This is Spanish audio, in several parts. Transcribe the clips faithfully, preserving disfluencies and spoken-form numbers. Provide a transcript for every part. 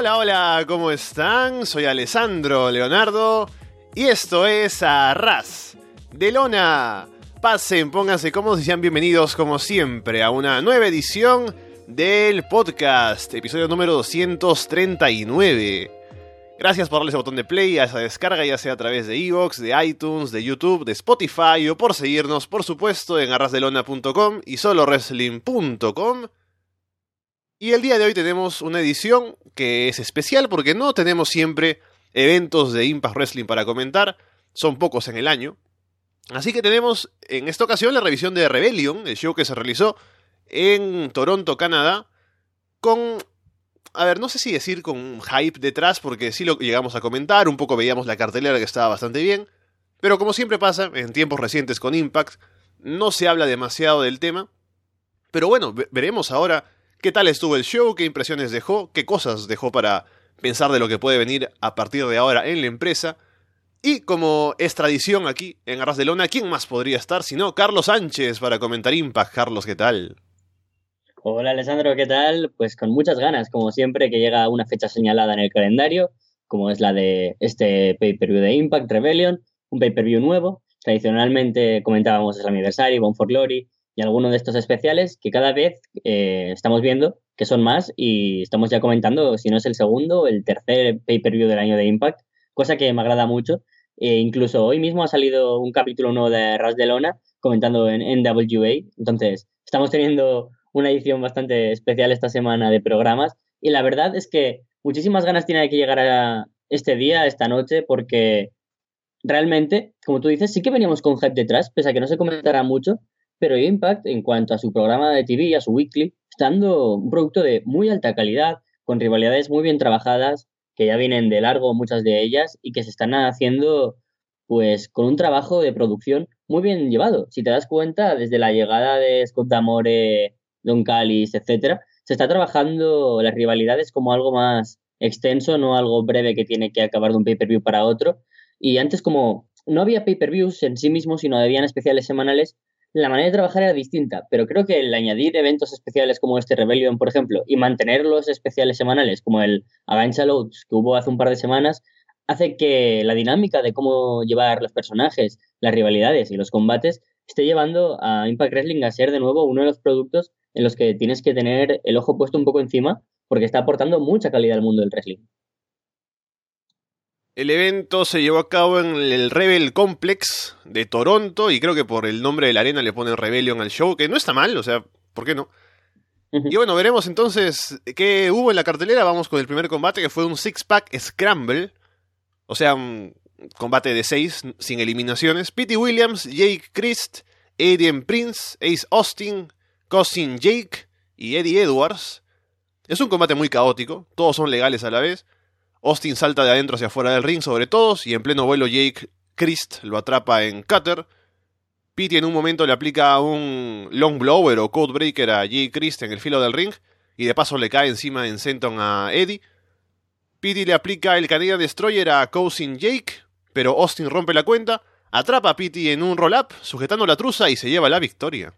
Hola, hola, ¿cómo están? Soy Alessandro Leonardo y esto es Arras de Lona. Pasen, pónganse cómodos y sean bienvenidos como siempre a una nueva edición del podcast, episodio número doscientos treinta y nueve. Gracias por darle ese botón de play a esa descarga, ya sea a través de iVoox, de iTunes, de YouTube, de Spotify o por seguirnos, por supuesto, en arrasdelona punto com y solo wrestling punto com. Y el día de hoy tenemos una edición que es especial porque no tenemos siempre eventos de Impact Wrestling para comentar, son pocos en el año. Así que tenemos en esta ocasión la revisión de Rebellion, el show que se realizó en Toronto, Canadá, con, a ver, no sé si decir con un hype detrás, porque sí lo llegamos a comentar, un poco veíamos la cartelera que estaba bastante bien, pero como siempre pasa en tiempos recientes con Impact, no se habla demasiado del tema. Pero bueno, veremos ahora qué tal estuvo el show, qué impresiones dejó, qué cosas dejó para pensar de lo que puede venir a partir de ahora en la empresa. Y como es tradición aquí en Arras de Lona, ¿quién más podría estar sino Carlos Sánchez para comentar Impact? Carlos, ¿qué tal? Hola Alessandro, ¿qué tal? Pues con muchas ganas, como siempre, que llega una fecha señalada en el calendario, como es la de este pay-per-view de Impact Rebellion, un pay-per-view nuevo. Tradicionalmente comentábamos el aniversario, Bound for Glory y alguno de estos especiales que cada vez eh, estamos viendo que son más y estamos ya comentando si no es el segundo o el tercer pay-per-view del año de Impact, cosa que me agrada mucho. E incluso hoy mismo ha salido un capítulo nuevo de Arras de Lona comentando en N W A, entonces estamos teniendo una edición bastante especial esta semana de programas y la verdad es que muchísimas ganas tiene de que llegar a este día, esta noche, porque realmente, como tú dices, sí que veníamos con hype detrás, pese a que no se comentará mucho, pero Impact, en cuanto a su programa de T V, a su weekly, está dando un producto de muy alta calidad, con rivalidades muy bien trabajadas, que ya vienen de largo muchas de ellas y que se están haciendo pues con un trabajo de producción muy bien llevado. Si te das cuenta, desde la llegada de Scott D'Amore, Don Callis, etcétera, se está trabajando las rivalidades como algo más extenso, no algo breve que tiene que acabar de un pay-per-view para otro. Y antes, como no había pay-per-views en sí mismos, sino habían especiales semanales, la manera de trabajar era distinta, pero creo que el añadir eventos especiales como este Rebellion, por ejemplo, y mantener los especiales semanales como el Against All Odds que hubo hace un par de semanas, hace que la dinámica de cómo llevar los personajes, las rivalidades y los combates esté llevando a Impact Wrestling a ser de nuevo uno de los productos en los que tienes que tener el ojo puesto un poco encima porque está aportando mucha calidad al mundo del wrestling. El evento se llevó a cabo en el Rebel Complex de Toronto y creo que por el nombre de la arena le ponen Rebellion al show, que no está mal, o sea, ¿por qué no? Uh-huh. Y bueno, veremos entonces qué hubo en la cartelera. Vamos con el primer combate, que fue un six-pack Scramble, o sea, un combate de seis sin eliminaciones. Petey Williams, Jake Christ, Adrian Prince, Ace Austin, Cousin Jake y Eddie Edwards. Es un combate muy caótico, todos son legales a la vez. Austin salta de adentro hacia afuera del ring sobre todos y en pleno vuelo Jake Christ lo atrapa en cutter. Petey en un momento le aplica un long blower o code breaker a Jake Christ en el filo del ring y de paso le cae encima en senton a Eddie. Petey le aplica el Canadian Destroyer a Cousin Jake, pero Austin rompe la cuenta, atrapa a Petey en un roll-up sujetando la truza y se lleva la victoria.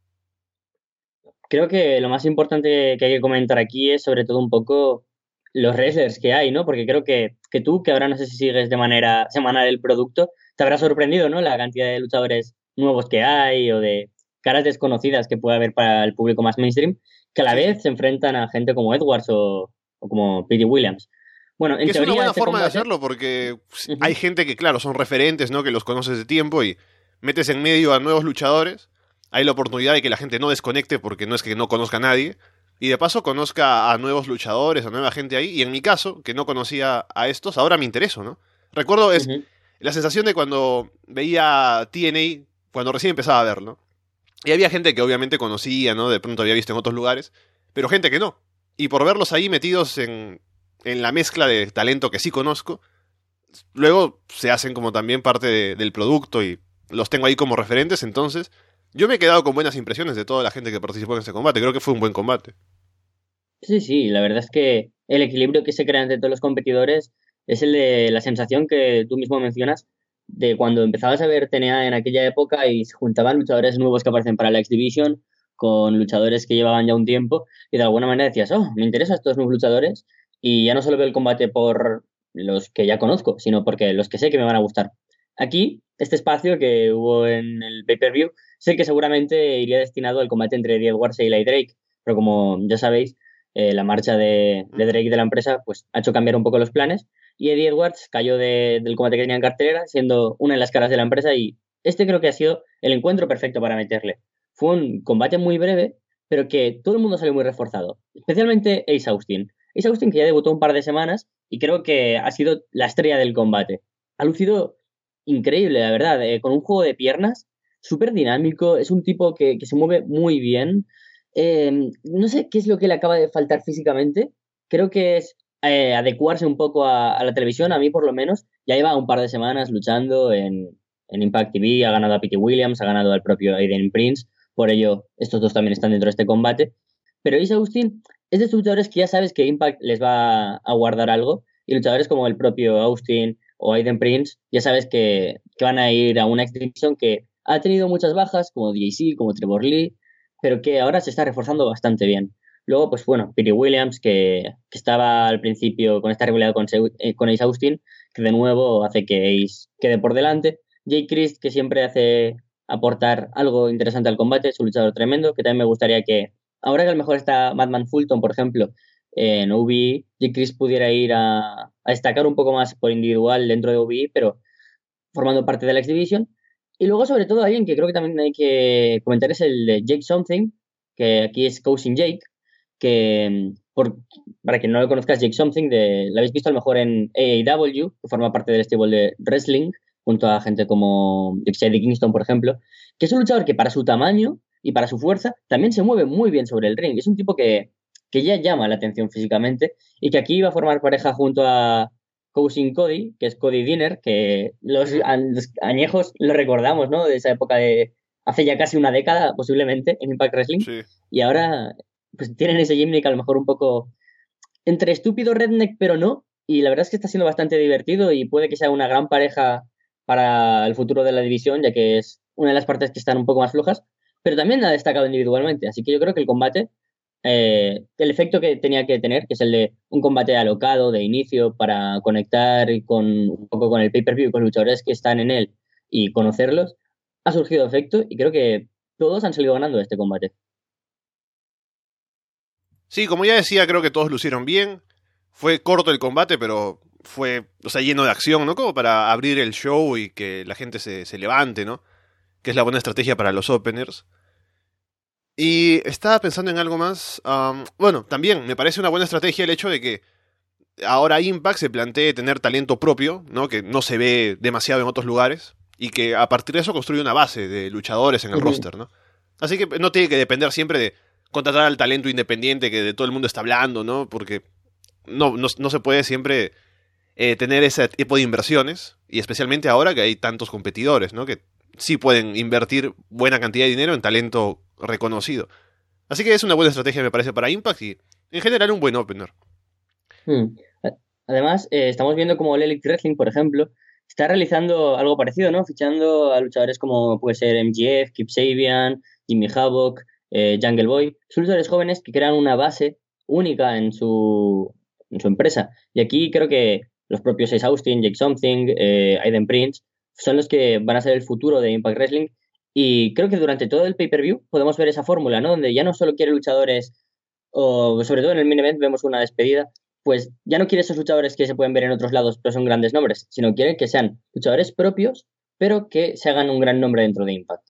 Creo que lo más importante que hay que comentar aquí es sobre todo un poco los wrestlers que hay, ¿no? Porque creo que, que tú, que ahora no sé si sigues de manera semanal el producto, te habrá sorprendido, ¿no? La cantidad de luchadores nuevos que hay o de caras desconocidas que puede haber para el público más mainstream, que a la vez se enfrentan a gente como Edwards o, o como Petey Williams. Bueno, en que teoría, es una buena este forma combate... de hacerlo porque uh-huh. hay gente que, claro, son referentes, ¿no? Que los conoces de tiempo y metes en medio a nuevos luchadores. Hay la oportunidad de que la gente no desconecte porque no es que no conozca a nadie. Y de paso conozca a nuevos luchadores, a nueva gente ahí. Y en mi caso, que no conocía a estos, ahora me intereso, ¿no? Recuerdo es uh-huh. la sensación de cuando veía T N A, cuando recién empezaba a verlo. Y había gente que obviamente conocía, ¿no? De pronto había visto en otros lugares. Pero gente que no. Y por verlos ahí metidos en, en la mezcla de talento que sí conozco, luego se hacen como también parte de, del producto y los tengo ahí como referentes. Entonces, yo me he quedado con buenas impresiones de toda la gente que participó en ese combate. Creo que fue un buen combate. Sí, sí, la verdad es que el equilibrio que se crea entre todos los competidores es el de la sensación que tú mismo mencionas de cuando empezabas a ver T N A en aquella época y se juntaban luchadores nuevos que aparecen para la X Division con luchadores que llevaban ya un tiempo y de alguna manera decías, oh, me interesan estos nuevos luchadores y ya no solo veo el combate por los que ya conozco, sino porque los que sé que me van a gustar. Aquí, este espacio que hubo en el pay-per-view, sé que seguramente iría destinado al combate entre Eddie Edwards e Eli Drake, pero como ya sabéis, eh, la marcha de, de Drake de la empresa pues ha hecho cambiar un poco los planes y Eddie Edwards cayó de, del combate que tenía en cartelera, siendo una de las caras de la empresa, y este creo que ha sido el encuentro perfecto para meterle. Fue un combate muy breve, pero que todo el mundo salió muy reforzado, especialmente Ace Austin. Ace Austin, que ya debutó un par de semanas y creo que ha sido la estrella del combate. Ha lucido increíble, la verdad, eh, con un juego de piernas súper dinámico, es un tipo que, que se mueve muy bien. Eh, no sé qué es lo que le acaba de faltar físicamente, creo que es eh, adecuarse un poco a, a la televisión, a mí por lo menos. Ya lleva un par de semanas luchando en, en Impact T V, ha ganado a Pete Williams, ha ganado al propio Aiden Prince, por ello estos dos también están dentro de este combate. Pero Ace Austin es de estos luchadores que ya sabes que Impact les va a guardar algo, y luchadores como el propio Austin o Aiden Prince ya sabes que, que van a ir a una exhibición que ha tenido muchas bajas, como D J C, como Trevor Lee, pero que ahora se está reforzando bastante bien. Luego, pues bueno, Pete Williams, que, que estaba al principio con esta rivalidad con, eh, con Ace Austin, que de nuevo hace que Ace quede por delante. Jay Christ, que siempre hace aportar algo interesante al combate, es un luchador tremendo, que también me gustaría que, ahora que a lo mejor está Madman Fulton, por ejemplo, en O B E, Jay Christ pudiera ir a, a destacar un poco más por individual dentro de O B E, pero formando parte de la X-Division. Y luego, sobre todo, alguien que creo que también hay que comentar es el de Jake Something, que aquí es Cousin Jake, que por, para quien no lo conozcas, Jake Something, de, lo habéis visto a lo mejor en A E W, que forma parte del stable de wrestling, junto a gente como Eddie Kingston, por ejemplo, que es un luchador que para su tamaño y para su fuerza también se mueve muy bien sobre el ring. Es un tipo que, que ya llama la atención físicamente y que aquí va a formar pareja junto a Cousin Cody, que es Cody Deaner, que los, los añejos lo recordamos, ¿no? De esa época de hace ya casi una década, posiblemente, en Impact Wrestling. Sí. Y ahora pues tienen ese gimmick a lo mejor un poco entre estúpido redneck, pero no. Y la verdad es que está siendo bastante divertido y puede que sea una gran pareja para el futuro de la división, ya que es una de las partes que están un poco más flojas, pero también ha destacado individualmente. Así que yo creo que el combate, eh, el efecto que tenía que tener, que es el de un combate alocado de inicio para conectar con, un poco con el pay-per-view y con los luchadores que están en él y conocerlos, ha surgido efecto y creo que todos han salido ganando este combate. Sí, como ya decía, creo que todos lucieron bien. Fue corto el combate, pero fue, o sea, lleno de acción, ¿no? Como para abrir el show y que la gente se, se levante, ¿no? Que es la buena estrategia para los openers. Y estaba pensando en algo más. Um, bueno, también me parece una buena estrategia el hecho de que ahora Impact se plantee tener talento propio, ¿no? Que no se ve demasiado en otros lugares. Y que a partir de eso construye una base de luchadores en el uh-huh. roster, ¿no? Así que no tiene que depender siempre de contratar al talento independiente que de todo el mundo está hablando, ¿no? Porque no, no, no se puede siempre eh, tener ese tipo de inversiones, y especialmente ahora que hay tantos competidores, ¿no? Que sí pueden invertir buena cantidad de dinero en talento reconocido. Así que es una buena estrategia, me parece, para Impact y en general un buen opener. Hmm. Además, eh, estamos viendo como el Elite Wrestling, por ejemplo, está realizando algo parecido, ¿no? Fichando a luchadores como puede ser M J F, Kip Sabian, Jimmy Havoc, eh, Jungle Boy. Son luchadores jóvenes que crean una base única en su, en su empresa. Y aquí creo que los propios Ace Austin, Jake Something, eh, Aiden Prince son los que van a ser el futuro de Impact Wrestling. Y creo que durante todo el pay-per-view podemos ver esa fórmula, ¿no? Donde ya no solo quiere luchadores, o sobre todo en el main event vemos una despedida, pues ya no quiere esos luchadores que se pueden ver en otros lados, pero son grandes nombres, sino quiere que sean luchadores propios, pero que se hagan un gran nombre dentro de Impact.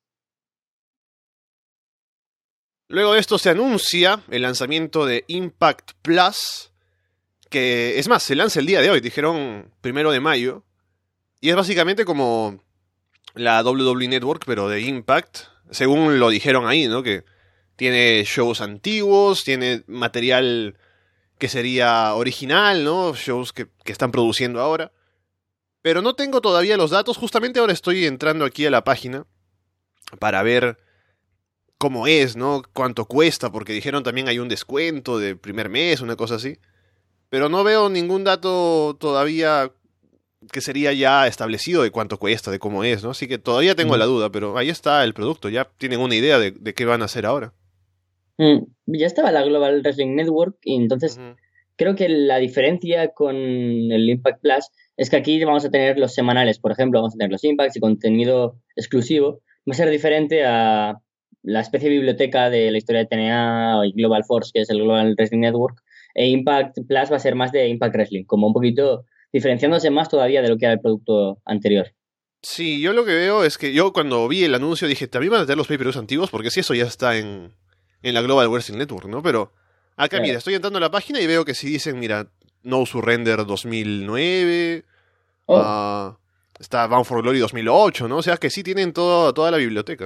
Luego de esto se anuncia el lanzamiento de Impact Plus, que es más, se lanza el día de hoy, dijeron primero de mayo, y es básicamente como la W W E Network, pero de Impact, según lo dijeron ahí, ¿no? Que tiene shows antiguos, tiene material que sería original, ¿no? Shows que, que están produciendo ahora. Pero no tengo todavía los datos, justamente ahora estoy entrando aquí a la página para ver cómo es, ¿no? Cuánto cuesta, porque dijeron también hay un descuento de primer mes, una cosa así. Pero no veo ningún dato todavía que sería ya establecido de cuánto cuesta, de cómo es, ¿no? Así que todavía tengo mm. la duda, pero ahí está el producto, ya tienen una idea de, de qué van a hacer ahora. Mm. Ya estaba la Global Wrestling Network y entonces uh-huh. creo que la diferencia con el Impact Plus es que aquí vamos a tener los semanales, por ejemplo, vamos a tener los Impacts y contenido exclusivo. Va a ser diferente a la especie de biblioteca de la historia de T N A o Global Force, que es el Global Wrestling Network. E Impact Plus va a ser más de Impact Wrestling, como un poquito diferenciándose más todavía de lo que era el producto anterior. Sí, yo lo que veo es que yo cuando vi el anuncio dije, también van a tener los pay-per-views antiguos, porque si eso ya está en, en la Global Wrestling Network, ¿no? Pero acá, Claro. mira, estoy entrando a la página y veo que si dicen, mira, No Surrender dos mil nueve, Oh, uh, está Bound for Glory dos mil ocho, ¿no? O sea que sí tienen todo, toda la biblioteca.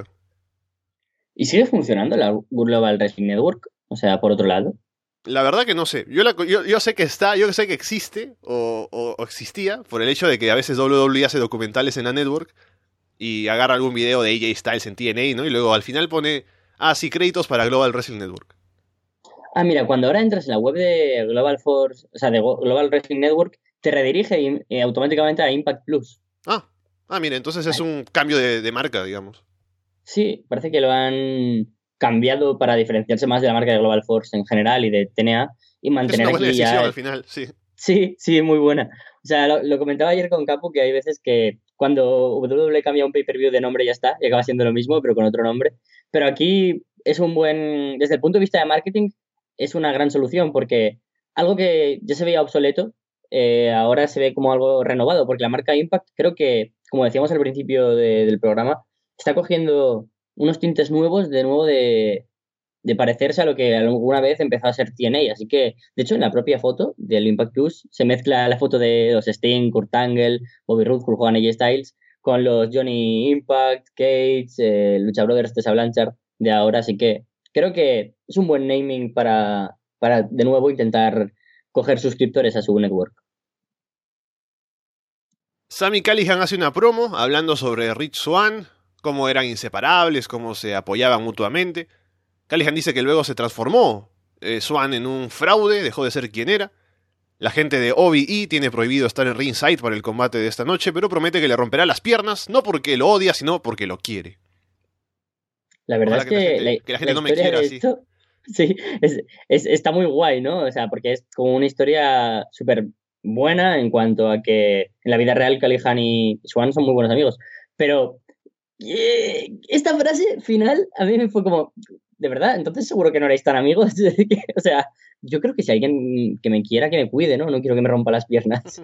¿y sigue funcionando la Global Wrestling Network? O sea, por otro lado. La verdad que no sé. Yo, la- yo, yo sé que está, yo sé que existe o, o- o existía por el hecho de que a veces W W E hace documentales en la network y agarra algún video de A J Styles en T N A, ¿no? Y luego al final pone, ah, sí, créditos para Global Wrestling Network. Ah, mira, cuando ahora entras en la web de Global Force, o sea, de Go- Global Wrestling Network, te redirige in- eh, automáticamente a Impact Plus. Ah, ah, mira, entonces es un cambio de, de marca, digamos. Sí, parece que lo han cambiado para diferenciarse más de la marca de Global Force en general y de T N A y Es mantener una buena aquí decisión ya. al final, sí. Sí, sí, muy buena. O sea, lo, lo comentaba ayer con Capu que hay veces que cuando W W E cambia un pay-per-view de nombre ya está, y acaba siendo lo mismo, pero con otro nombre. Pero aquí es un buen, desde el punto de vista de marketing, es una gran solución porque algo que ya se veía obsoleto, eh, ahora se ve como algo renovado, porque la marca Impact creo que, como decíamos al principio de- del programa, está cogiendo unos tintes nuevos, de nuevo de, de parecerse a lo que alguna vez empezó a ser T N A. Así que, de hecho, en la propia foto del Impact Plus se mezcla la foto de los Sting, Kurt Angle, Bobby Roode, Hulk Hogan y A J Styles con los Johnny Impact, Cage, eh, Lucha Brothers, Tessa Blanchard de ahora. Así que creo que es un buen naming para, para de nuevo intentar coger suscriptores a su network. Sami Callihan hace una promo hablando sobre Rich Swann, cómo eran inseparables, cómo se apoyaban mutuamente. Callihan dice que luego se transformó eh, Swann en un fraude, dejó de ser quien era. La gente de O V E tiene prohibido estar en ringside para el combate de esta noche, pero promete que le romperá las piernas, no porque lo odia, sino porque lo quiere. La verdad Ojalá es que la que gente, la, que la la gente no me historia quiera de así. esto, sí, es, es- está muy guay, ¿no? O sea, porque es como una historia súper buena en cuanto a que en la vida real Callihan y Swan son muy buenos amigos. Pero eh, esta frase final a mí me fue como, de verdad, entonces seguro que no erais tan amigos. O sea, yo creo que si alguien que me quiera, que me cuide, ¿no? No quiero que me rompa las piernas.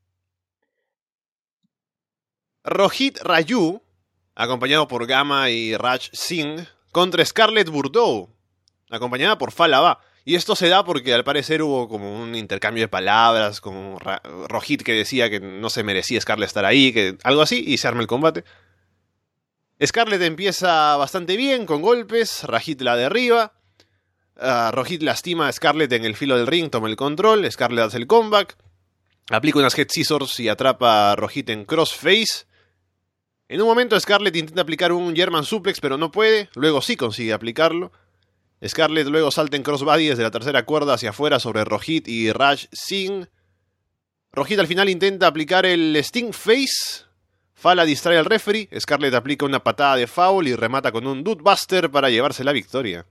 Rohit Raju, acompañado por Gama y Raj Singh, contra Scarlett Bordeaux, acompañada por Falaba. Y esto se da porque al parecer hubo como un intercambio de palabras con Ra- Rohit que decía que no se merecía Scarlett estar ahí, que algo así, y se arma el combate. Scarlett empieza bastante bien, con golpes, Rajit la derriba, uh, Rohit lastima a Scarlett en el filo del ring, toma el control, Scarlett hace el comeback, aplica unas head scissors y atrapa a Rohit en crossface. En un momento Scarlett intenta aplicar un German suplex pero no puede, luego sí consigue aplicarlo. Scarlett luego salta en crossbody desde la tercera cuerda hacia afuera sobre Rohit y Raj Singh. Rohit al final intenta aplicar el Sting Face. Fala distrae al referee. Scarlett aplica una patada de foul y remata con un Dudebuster para llevarse la victoria.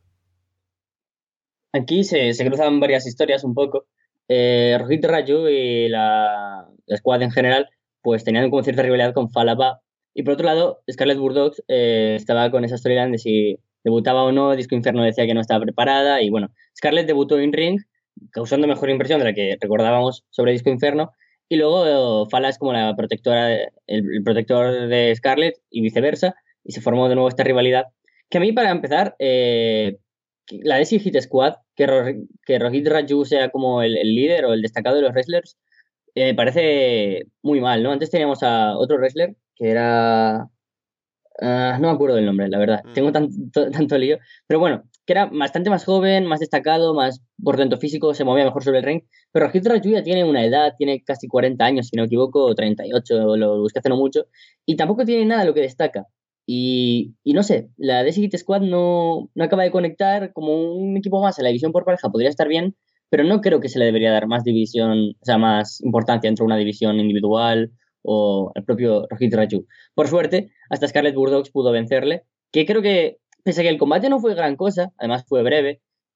Aquí se, se cruzan varias historias un poco. Eh, Rohit Raju y la, la squad en general, pues tenían como cierta rivalidad con Falaba. Y por otro lado, Scarlett Bordeaux eh, estaba con esa storyline de si debutaba o no. Disco Inferno decía que no estaba preparada. Y bueno, Scarlett debutó en Ring, causando mejor impresión de la que recordábamos sobre Disco Inferno. Y luego eh, Fala es como la protectora, el, el protector de Scarlett y viceversa. Y se formó de nuevo esta rivalidad. Que a mí, para empezar, eh, la de Hit Squad, que, Ro que Rohit Raju sea como el, el, líder o el destacado de los wrestlers, eh, me parece muy mal, ¿no? Antes teníamos a otro wrestler que era... Uh, no me acuerdo del nombre, la verdad. Mm. Tengo tanto, tanto lío. Pero bueno, que era bastante más joven, más destacado, más por dentro físico, se movía mejor sobre el ring. Pero Rohit Raju ya tiene una edad, tiene casi cuarenta años, si no me equivoco, o treinta y ocho, lo busqué hace no mucho. Y tampoco tiene nada lo que destaca. Y, y no sé, la D S Hit Squad no, no acaba de conectar como un equipo más en la división por pareja, podría estar bien, pero no creo que se le debería dar más división, o sea, más importancia dentro de una división individual o el propio Rohit Raju. Por suerte, hasta Scarlett Bordeaux pudo vencerle, que creo que, pese a que el combate no fue gran cosa, además fue breve,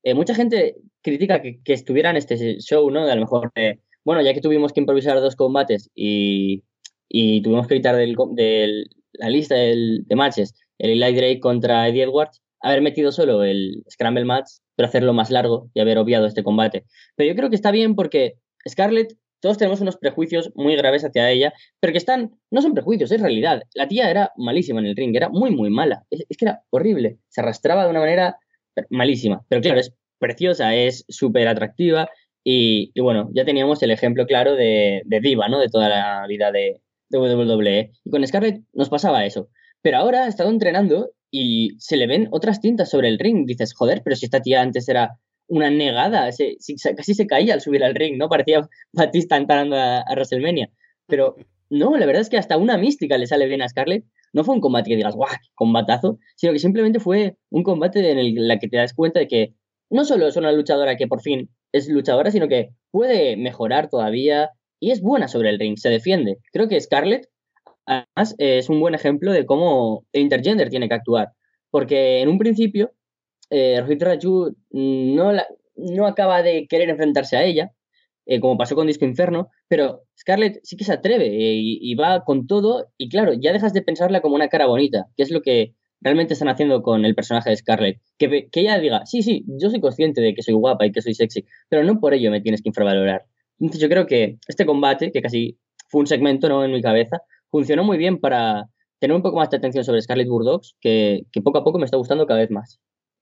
eh, mucha gente critica que, que estuviera en este show, ¿no? De a lo mejor, eh, bueno, ya que tuvimos que improvisar dos combates y, y tuvimos que quitar del, del- la lista del- de matches el Eli Drake contra Eddie Edwards, haber metido solo el Scramble Match, pero hacerlo más largo y haber obviado este combate. Pero yo creo que está bien porque Scarlett, todos tenemos unos prejuicios muy graves hacia ella, pero que están, no son prejuicios, es realidad. La tía era malísima en el ring, era muy, muy mala. Es, es que era horrible, se arrastraba de una manera malísima. Pero claro, es preciosa, es súper atractiva y, y, bueno, ya teníamos el ejemplo claro de, de diva, ¿no? De toda la vida de, de W W E. Y con Scarlett nos pasaba eso. Pero ahora ha estado entrenando y se le ven otras tintas sobre el ring. Dices, joder, pero si esta tía antes era una negada, se, se, casi se caía al subir al ring, ¿no? Parecía Batista entrando a, a WrestleMania. Pero no, la verdad es que hasta una mística le sale bien a Scarlett. No fue un combate que digas, ¡guau! Combatazo, sino que simplemente fue un combate en el la que te das cuenta de que no solo es una luchadora que por fin es luchadora, sino que puede mejorar todavía y es buena sobre el ring, se defiende. Creo que Scarlett, además, eh, es un buen ejemplo de cómo el intergender tiene que actuar. Porque en un principio, eh, Rohit Raju no, la, no acaba de querer enfrentarse a ella, eh, como pasó con Disco Inferno, pero Scarlett sí que se atreve eh, y, y va con todo, y claro, ya dejas de pensarla como una cara bonita, que es lo que realmente están haciendo con el personaje de Scarlett. Que, que ella diga, sí, sí, yo soy consciente de que soy guapa y que soy sexy, pero no por ello me tienes que infravalorar. Entonces yo creo que este combate, que casi fue un segmento, ¿no?, en mi cabeza, funcionó muy bien para tener un poco más de atención sobre Scarlett Bordeaux, que, que poco a poco me está gustando cada vez más.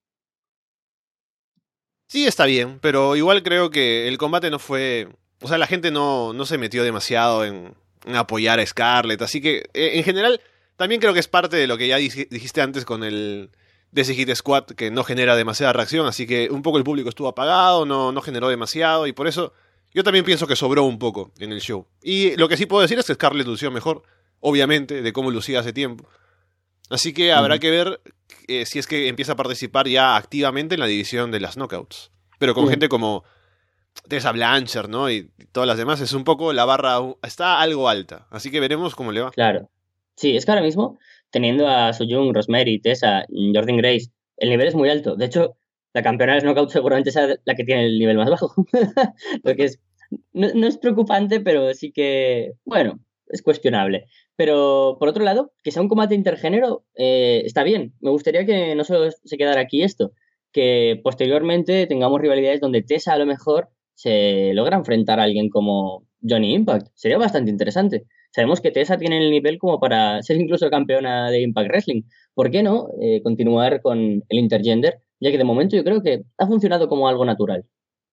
Sí, está bien, pero igual creo que el combate no fue... O sea, la gente no, no se metió demasiado en, en apoyar a Scarlett, así que eh, en general también creo que es parte de lo que ya dij- dijiste antes con el Desi Hit Squad, que no genera demasiada reacción, así que un poco el público estuvo apagado, no, no generó demasiado, y por eso yo también pienso que sobró un poco en el show. Y lo que sí puedo decir es que Scarlett lució mejor, obviamente, de cómo lucía hace tiempo. Así que habrá Ujú. que ver eh, si es que empieza a participar ya activamente en la división de las knockouts. Pero con Ujú. gente como Tessa Blanchard, ¿no? Y todas las demás, es un poco la barra, está algo alta. Así que veremos cómo le va. Claro. Sí, es que ahora mismo, teniendo a Soo Rosemary, Tessa, Jordan Grace, el nivel es muy alto. De hecho, la campeona de los knockouts seguramente sea la que tiene el nivel más bajo. Lo que es, no, no es preocupante, pero sí que, bueno, es cuestionable. Pero, por otro lado, que sea un combate intergénero, eh, está bien. Me gustaría que no solo se quedara aquí esto, que posteriormente tengamos rivalidades donde Tessa a lo mejor se logra enfrentar a alguien como Johnny Impact. Sería bastante interesante. Sabemos que Tessa tiene el nivel como para ser incluso campeona de Impact Wrestling. ¿Por qué no eh, continuar con el intergender? Ya que de momento yo creo que ha funcionado como algo natural.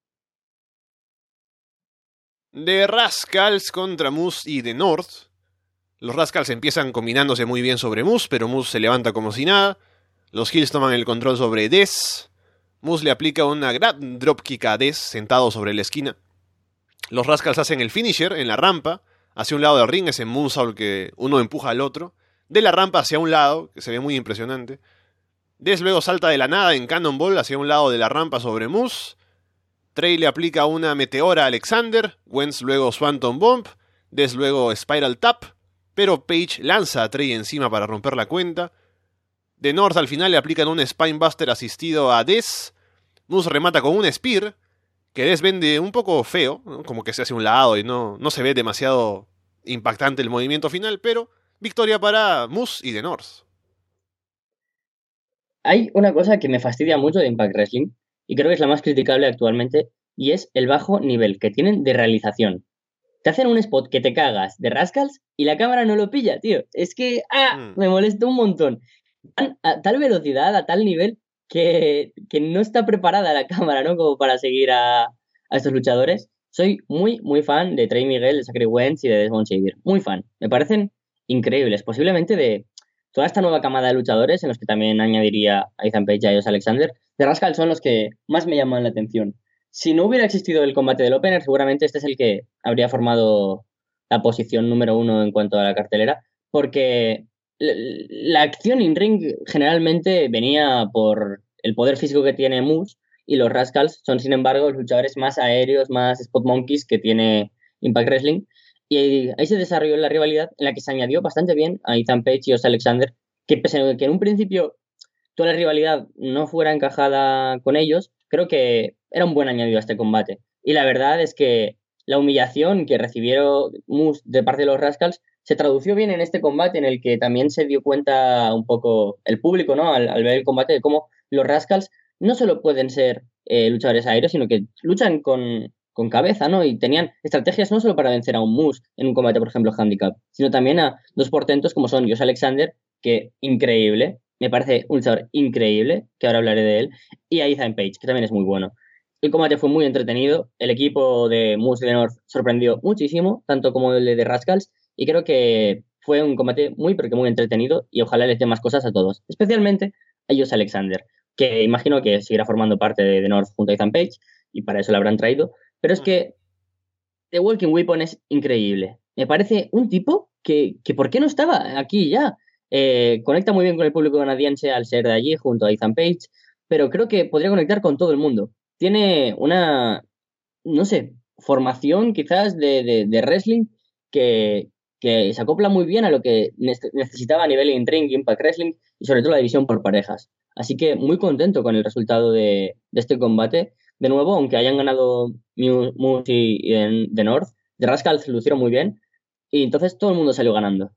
De Rascals contra Moose y de North. Los Rascals empiezan combinándose muy bien sobre Moose, pero Moose se levanta como si nada. Los Hills toman el control sobre Des. Moose le aplica una gran dropkick a Des sentado sobre la esquina. Los Rascals hacen el finisher en la rampa. Hacia un lado del ring, ese moonsault que uno empuja al otro. De la rampa hacia un lado, que se ve muy impresionante. Des luego salta de la nada en Cannonball hacia un lado de la rampa sobre Moose. Trey le aplica una meteora a Alexander. Wentz luego Swanton Bomb. Des luego Spiral Tap. Pero Page lanza a Trey encima para romper la cuenta. De North al final le aplican un Spinebuster asistido a Des. Moose remata con un Spear, que Des vende un poco feo, ¿no? Como que se hace a un lado y no, no se ve demasiado impactante el movimiento final, pero victoria para Moose y The North. Hay una cosa que me fastidia mucho de Impact Wrestling, y creo que es la más criticable actualmente, y es el bajo nivel que tienen de realización. Te hacen un spot que te cagas de Rascals y la cámara no lo pilla, tío. Es que, ¡ah! Mm. Me molesta un montón. A, a tal velocidad, a tal nivel, que, que no está preparada la cámara, ¿no? Como para seguir a, a estos luchadores. Soy muy, muy fan de Trey Miguel, de Zachary Wentz y de Desmond Xavier. Muy fan. Me parecen increíbles. Posiblemente de toda esta nueva camada de luchadores, en los que también añadiría a Ethan Page y a Josh Alexander, de Rascal son los que más me llaman la atención. Si no hubiera existido el combate del opener, seguramente este es el que habría formado la posición número uno en cuanto a la cartelera, porque la, la acción in-ring generalmente venía por el poder físico que tiene Moose, y los Rascals son, sin embargo, los luchadores más aéreos, más spot monkeys que tiene Impact Wrestling. Y ahí se desarrolló la rivalidad en la que se añadió bastante bien a Ethan Page y Josh Alexander, que pese a que en un principio toda la rivalidad no fuera encajada con ellos, creo que era un buen añadido a este combate. Y la verdad es que la humillación que recibieron Moose de parte de los Rascals se tradució bien en este combate, en el que también se dio cuenta un poco el público, ¿no? Al, al ver el combate, de cómo los Rascals no solo pueden ser eh, luchadores aéreos, sino que luchan con, con cabeza, ¿no? Y tenían estrategias no solo para vencer a un Moose en un combate, por ejemplo, handicap, sino también a dos portentos como son Josh Alexander, que increíble, me parece un luchador increíble, que ahora hablaré de él, y a Ethan Page, que también es muy bueno. El combate fue muy entretenido, el equipo de Moose de North sorprendió muchísimo, tanto como el de Rascals, y creo que fue un combate muy, pero que muy entretenido, y ojalá les dé más cosas a todos, especialmente a Josh Alexander, que imagino que seguirá formando parte de, de North junto a Ethan Page, y para eso lo habrán traído, pero es que The Walking Weapon es increíble. Me parece un tipo que, que ¿por qué no estaba aquí ya? Eh, conecta muy bien con el público canadiense al ser de allí junto a Ethan Page, pero creo que podría conectar con todo el mundo. Tiene una, no sé, formación quizás de, de, de wrestling que, que se acopla muy bien a lo que necesitaba a nivel in-ring, Impact Wrestling y sobre todo la división por parejas. Así que muy contento con el resultado de, de este combate. De nuevo, aunque hayan ganado Moose y, y The North, The Rascals se lucieron muy bien y entonces todo el mundo salió ganando.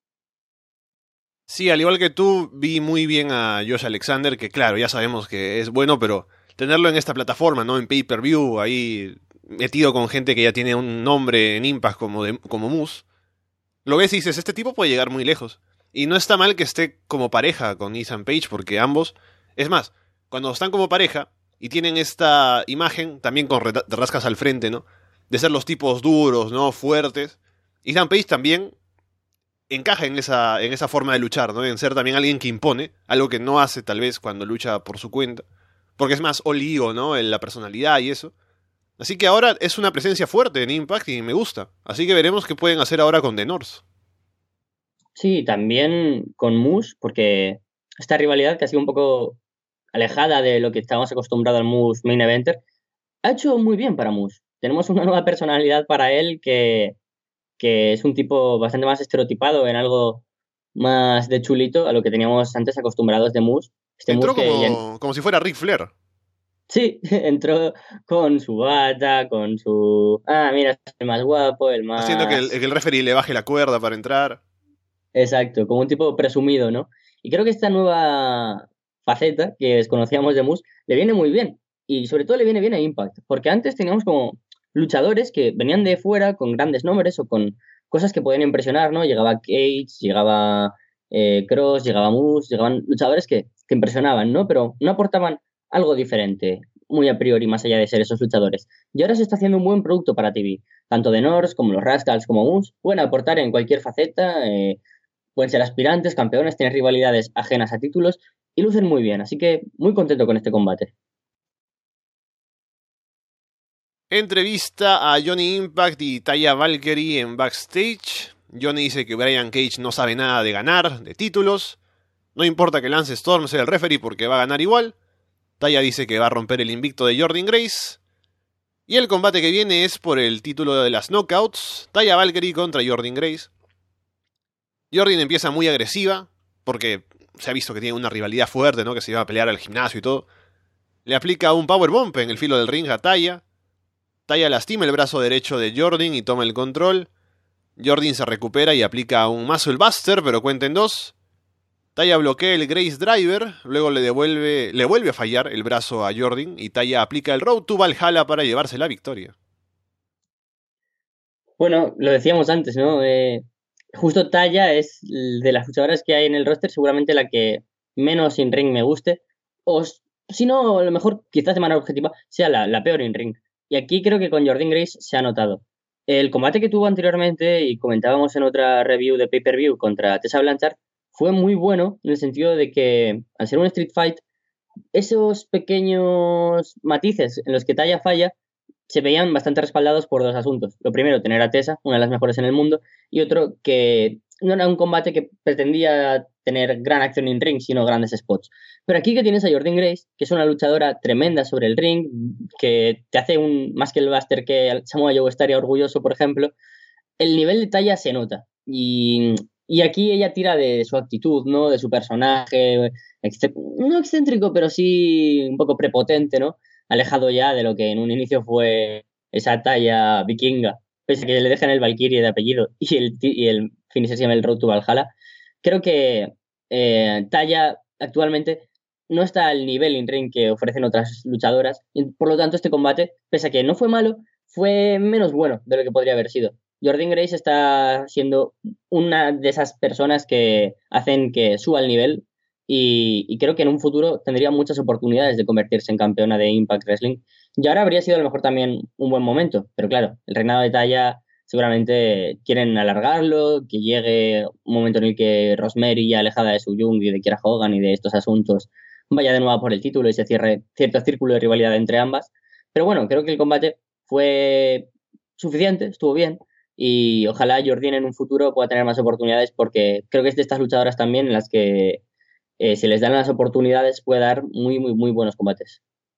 Sí, al igual que tú, vi muy bien a Josh Alexander, que claro, ya sabemos que es bueno, pero tenerlo en esta plataforma, ¿no? En pay-per-view, ahí metido con gente que ya tiene un nombre en Impact como, de, como Moose, lo ves y dices, este tipo puede llegar muy lejos. Y no está mal que esté como pareja con Ethan Page, porque ambos... Es más, cuando están como pareja y tienen esta imagen, también con rascas al frente, ¿no? De ser los tipos duros, ¿no? Fuertes. Ethan Page también encaja en esa, en esa forma de luchar, ¿no? En ser también alguien que impone, algo que no hace tal vez cuando lucha por su cuenta. Porque es más oligo, ¿no? En la personalidad y eso. Así que ahora es una presencia fuerte en Impact y me gusta. Así que veremos qué pueden hacer ahora con The North. Sí, también con Moose, porque esta rivalidad que ha sido un poco alejada de lo que estábamos acostumbrados al Moose Main Eventer, ha hecho muy bien para Moose. Tenemos una nueva personalidad para él que, que es un tipo bastante más estereotipado en algo más de chulito a lo que teníamos antes acostumbrados de Moose. Este Entró Moose que ya... como, como si fuera Ric Flair. Sí, entró con su bata, con su... Ah, mira, es el más guapo, el Haciendo que el, más... que el referee le baje la cuerda para entrar. Exacto, como un tipo presumido, ¿no? Y creo que esta nueva faceta que desconocíamos de Moose le viene muy bien. Y sobre todo le viene bien a Impact. Porque antes teníamos como luchadores que venían de fuera con grandes nombres o con cosas que podían impresionar, ¿no? Llegaba Cage, llegaba eh, Cross, llegaba Moose, llegaban luchadores que, que impresionaban, ¿no? Pero no aportaban algo diferente, muy a priori, más allá de ser esos luchadores. Y ahora se está haciendo un buen producto para T V. Tanto de North como los Rascals como Moose pueden aportar en cualquier faceta. Eh, Pueden ser aspirantes, campeones, tener rivalidades ajenas a títulos y lucen muy bien. Así que muy contento con este combate. Entrevista a Johnny Impact y Taya Valkyrie en backstage. Johnny dice que Brian Cage no sabe nada de ganar, de títulos. No importa que Lance Storm sea el referee porque va a ganar igual. Taya dice que va a romper el invicto de Jordynne Grace. Y el combate que viene es por el título de las Knockouts. Taya Valkyrie contra Jordynne Grace. Jordynne empieza muy agresiva, porque se ha visto que tiene una rivalidad fuerte, ¿no? Que se iba a pelear al gimnasio y todo. Le aplica un powerbomb en el filo del ring a Taya. Taya lastima el brazo derecho de Jordynne y toma el control. Jordynne se recupera y aplica un Muscle Buster, pero cuenta en dos. Taya bloquea el Grace Driver, luego le devuelve, le vuelve a fallar el brazo a Jordynne y Taya aplica el Road to Valhalla para llevarse la victoria. Bueno, lo decíamos antes, ¿no? Eh, justo Taya es de las luchadoras que hay en el roster seguramente la que menos in ring me guste, o si no, a lo mejor quizás de manera objetiva sea la, la peor in ring. Y aquí creo que con Jordynne Grace se ha notado. El combate que tuvo anteriormente, y comentábamos en otra review de pay-per-view contra Tessa Blanchard, fue muy bueno en el sentido de que al ser un street fight, esos pequeños matices en los que Taya falla se veían bastante respaldados por dos asuntos. Lo primero, tener a Tessa, una de las mejores en el mundo, y otro, que no era un combate que pretendía tener gran acción en ring, sino grandes spots. Pero aquí que tienes a Jordynne Grace, que es una luchadora tremenda sobre el ring, que te hace un más que el Buster que Samoa Joe estaría orgulloso, por ejemplo, el nivel de talla se nota. Y, y aquí ella tira de su actitud, ¿no? De su personaje, no excéntrico, pero sí un poco prepotente, ¿no? alejado ya de lo que en un inicio fue esa talla vikinga, pese a que le dejan el Valkyrie de apellido y el, y el finisher se llama el Road to Valhalla. Creo que eh, Taya actualmente no está al nivel in-ring que ofrecen otras luchadoras, y por lo tanto este combate, pese a que no fue malo, fue menos bueno de lo que podría haber sido. Jordynne Grace está siendo una de esas personas que hacen que suba el nivel y, y creo que en un futuro tendría muchas oportunidades de convertirse en campeona de Impact Wrestling. Y ahora habría sido a lo mejor también un buen momento, pero claro, el reinado de Taya seguramente quieren alargarlo, que llegue un momento en el que Rosemary, ya alejada de su Jung y de Kiera Hogan y de estos asuntos, vaya de nuevo por el título y se cierre cierto círculo de rivalidad entre ambas. Pero bueno, creo que el combate fue suficiente, estuvo bien, y ojalá Jordynne en un futuro pueda tener más oportunidades, porque creo que es de estas luchadoras también en las que eh, si les dan las oportunidades puede dar muy, muy, muy buenos combates.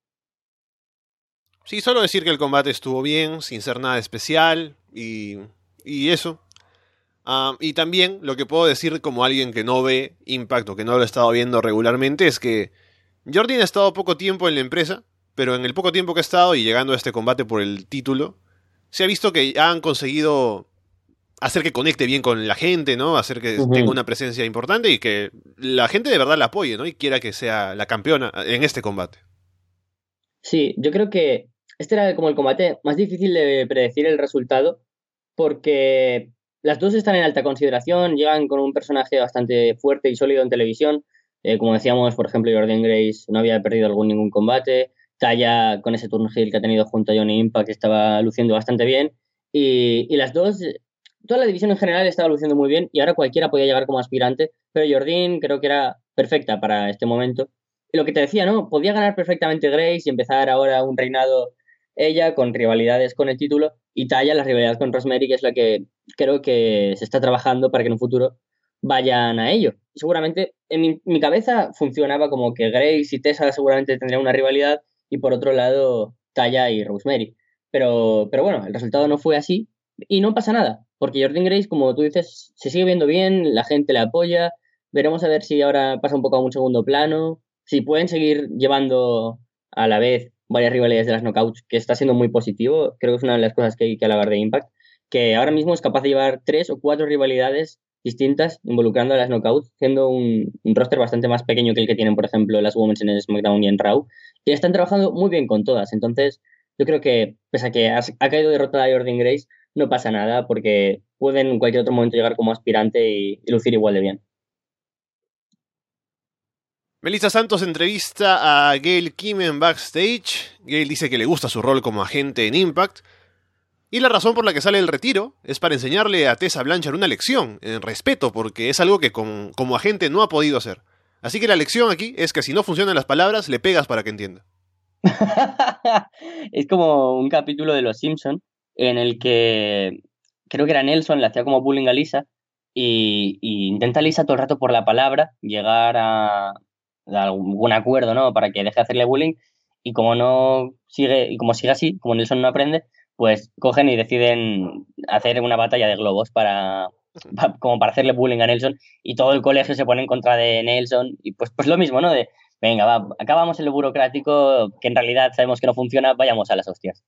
Sí, solo decir que el combate estuvo bien, sin ser nada especial, y, y eso. Uh, y también lo que puedo decir como alguien que no ve Impact o que no lo ha estado viendo regularmente es que Jordynne ha estado poco tiempo en la empresa, pero en el poco tiempo que ha estado y llegando a este combate por el título, se ha visto que han conseguido hacer que conecte bien con la gente, ¿no? Hacer que uh-huh. tenga una presencia importante y que la gente de verdad la apoye, ¿no? Y quiera que sea la campeona en este combate. Sí, yo creo que este era como el combate más difícil de predecir el resultado, porque las dos están en alta consideración, llegan con un personaje bastante fuerte y sólido en televisión. Eh, como decíamos, por ejemplo, Jordynne Grace no había perdido algún ningún combate. Taya, con ese turn heel que ha tenido junto a Johnny Impact, estaba luciendo bastante bien. Y, y las dos, toda la división en general estaba luciendo muy bien y ahora cualquiera podía llegar como aspirante, pero Jordynne creo que era perfecta para este momento. Y lo que te decía, ¿no? Podía ganar perfectamente Grace y empezar ahora un reinado ella con rivalidades con el título, y Taya la rivalidad con Rosemary, que es la que creo que se está trabajando para que en un futuro vayan a ello. Y seguramente en mi, mi cabeza funcionaba como que Grace y Tessa seguramente tendrían una rivalidad y por otro lado Taya y Rosemary. Pero, pero bueno, el resultado no fue así y no pasa nada, porque Jordynne Grace, como tú dices, se sigue viendo bien, la gente la apoya, veremos a ver si ahora pasa un poco a un segundo plano, si pueden seguir llevando a la vez varias rivalidades de las knockouts, que está siendo muy positivo. Creo que es una de las cosas que hay que alabar de Impact, que ahora mismo es capaz de llevar tres o cuatro rivalidades distintas involucrando a las knockouts, siendo un, un roster bastante más pequeño que el que tienen, por ejemplo, las Women's en SmackDown y en Raw, y están trabajando muy bien con todas. Entonces, yo creo que, pese a que ha, ha caído derrotada Jordynne Grace, no pasa nada, porque pueden en cualquier otro momento llegar como aspirante y, y lucir igual de bien. Melissa Santos entrevista a Gail Kim en backstage. Gail dice que le gusta su rol como agente en Impact. Y la razón por la que sale del retiro es para enseñarle a Tessa Blanchard una lección en respeto, porque es algo que con, como agente no ha podido hacer. Así que la lección aquí es que si no funcionan las palabras, le pegas para que entienda. Es como un capítulo de Los Simpson en el que creo que era Nelson, le hacía como bullying a Lisa y, y intenta Lisa todo el rato por la palabra llegar a de algún acuerdo, ¿no? Para que deje de hacerle bullying, y como no sigue, y como sigue así, como Nelson no aprende, pues cogen y deciden hacer una batalla de globos para, para como para hacerle bullying a Nelson, y todo el colegio se pone en contra de Nelson, y pues, pues lo mismo, ¿no? De, venga, va, acabamos en lo burocrático, que en realidad sabemos que no funciona, vayamos a las hostias.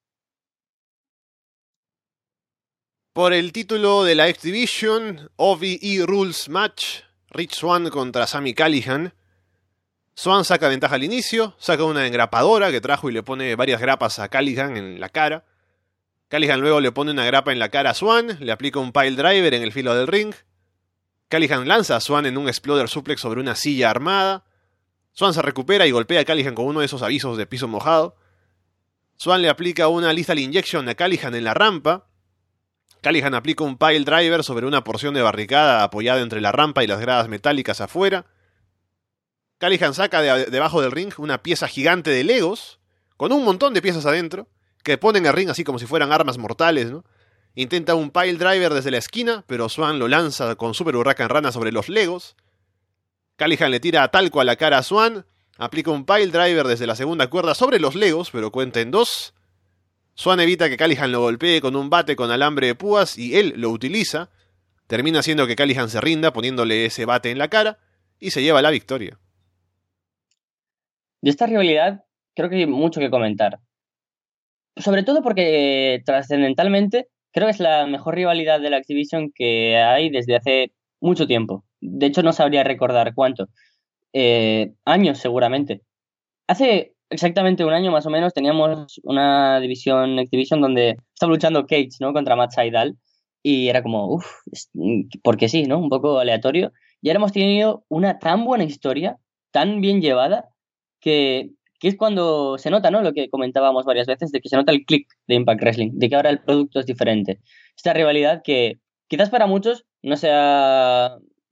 Por el título de la X Division, O V E Rules Match, Rich Swann contra Sami Callihan. Swann saca ventaja al inicio, saca una engrapadora que trajo y le pone varias grapas a Callihan en la cara. Callihan luego le pone una grapa en la cara a Swann, le aplica un pile driver en el filo del ring. Callihan lanza a Swann en un exploder suplex sobre una silla armada. Swann se recupera y golpea a Callihan con uno de esos avisos de piso mojado. Swann le aplica una lethal injection a Callihan en la rampa. Callihan aplica un pile driver sobre una porción de barricada apoyada entre la rampa y las gradas metálicas afuera. Callihan saca de debajo del ring una pieza gigante de Legos, con un montón de piezas adentro, que ponen el ring así como si fueran armas mortales, ¿no? Intenta un pile driver desde la esquina, pero Swann lo lanza con Super Huracán Rana sobre los Legos. Callihan le tira a talco a la cara a Swann, aplica un pile driver desde la segunda cuerda sobre los Legos, pero cuenta en dos. Swann evita que Callihan lo golpee con un bate con alambre de púas y él lo utiliza. Termina haciendo que Callihan se rinda poniéndole ese bate en la cara y se lleva la victoria. De esta rivalidad creo que hay mucho que comentar. Sobre todo porque eh, trascendentalmente creo que es la mejor rivalidad de la Activision que hay desde hace mucho tiempo. De hecho, no sabría recordar cuánto. Eh, años seguramente. Hace exactamente un año más o menos teníamos una división Activision donde estaba luchando Cage, ¿no? Contra Matt Sydal y era como, uff, porque sí, ¿no? Un poco aleatorio. Y ahora hemos tenido una tan buena historia, tan bien llevada, que, que es cuando se nota, ¿no? Lo que comentábamos varias veces, de que se nota el click de Impact Wrestling, de que ahora el producto es diferente. Esta rivalidad que quizás para muchos no sea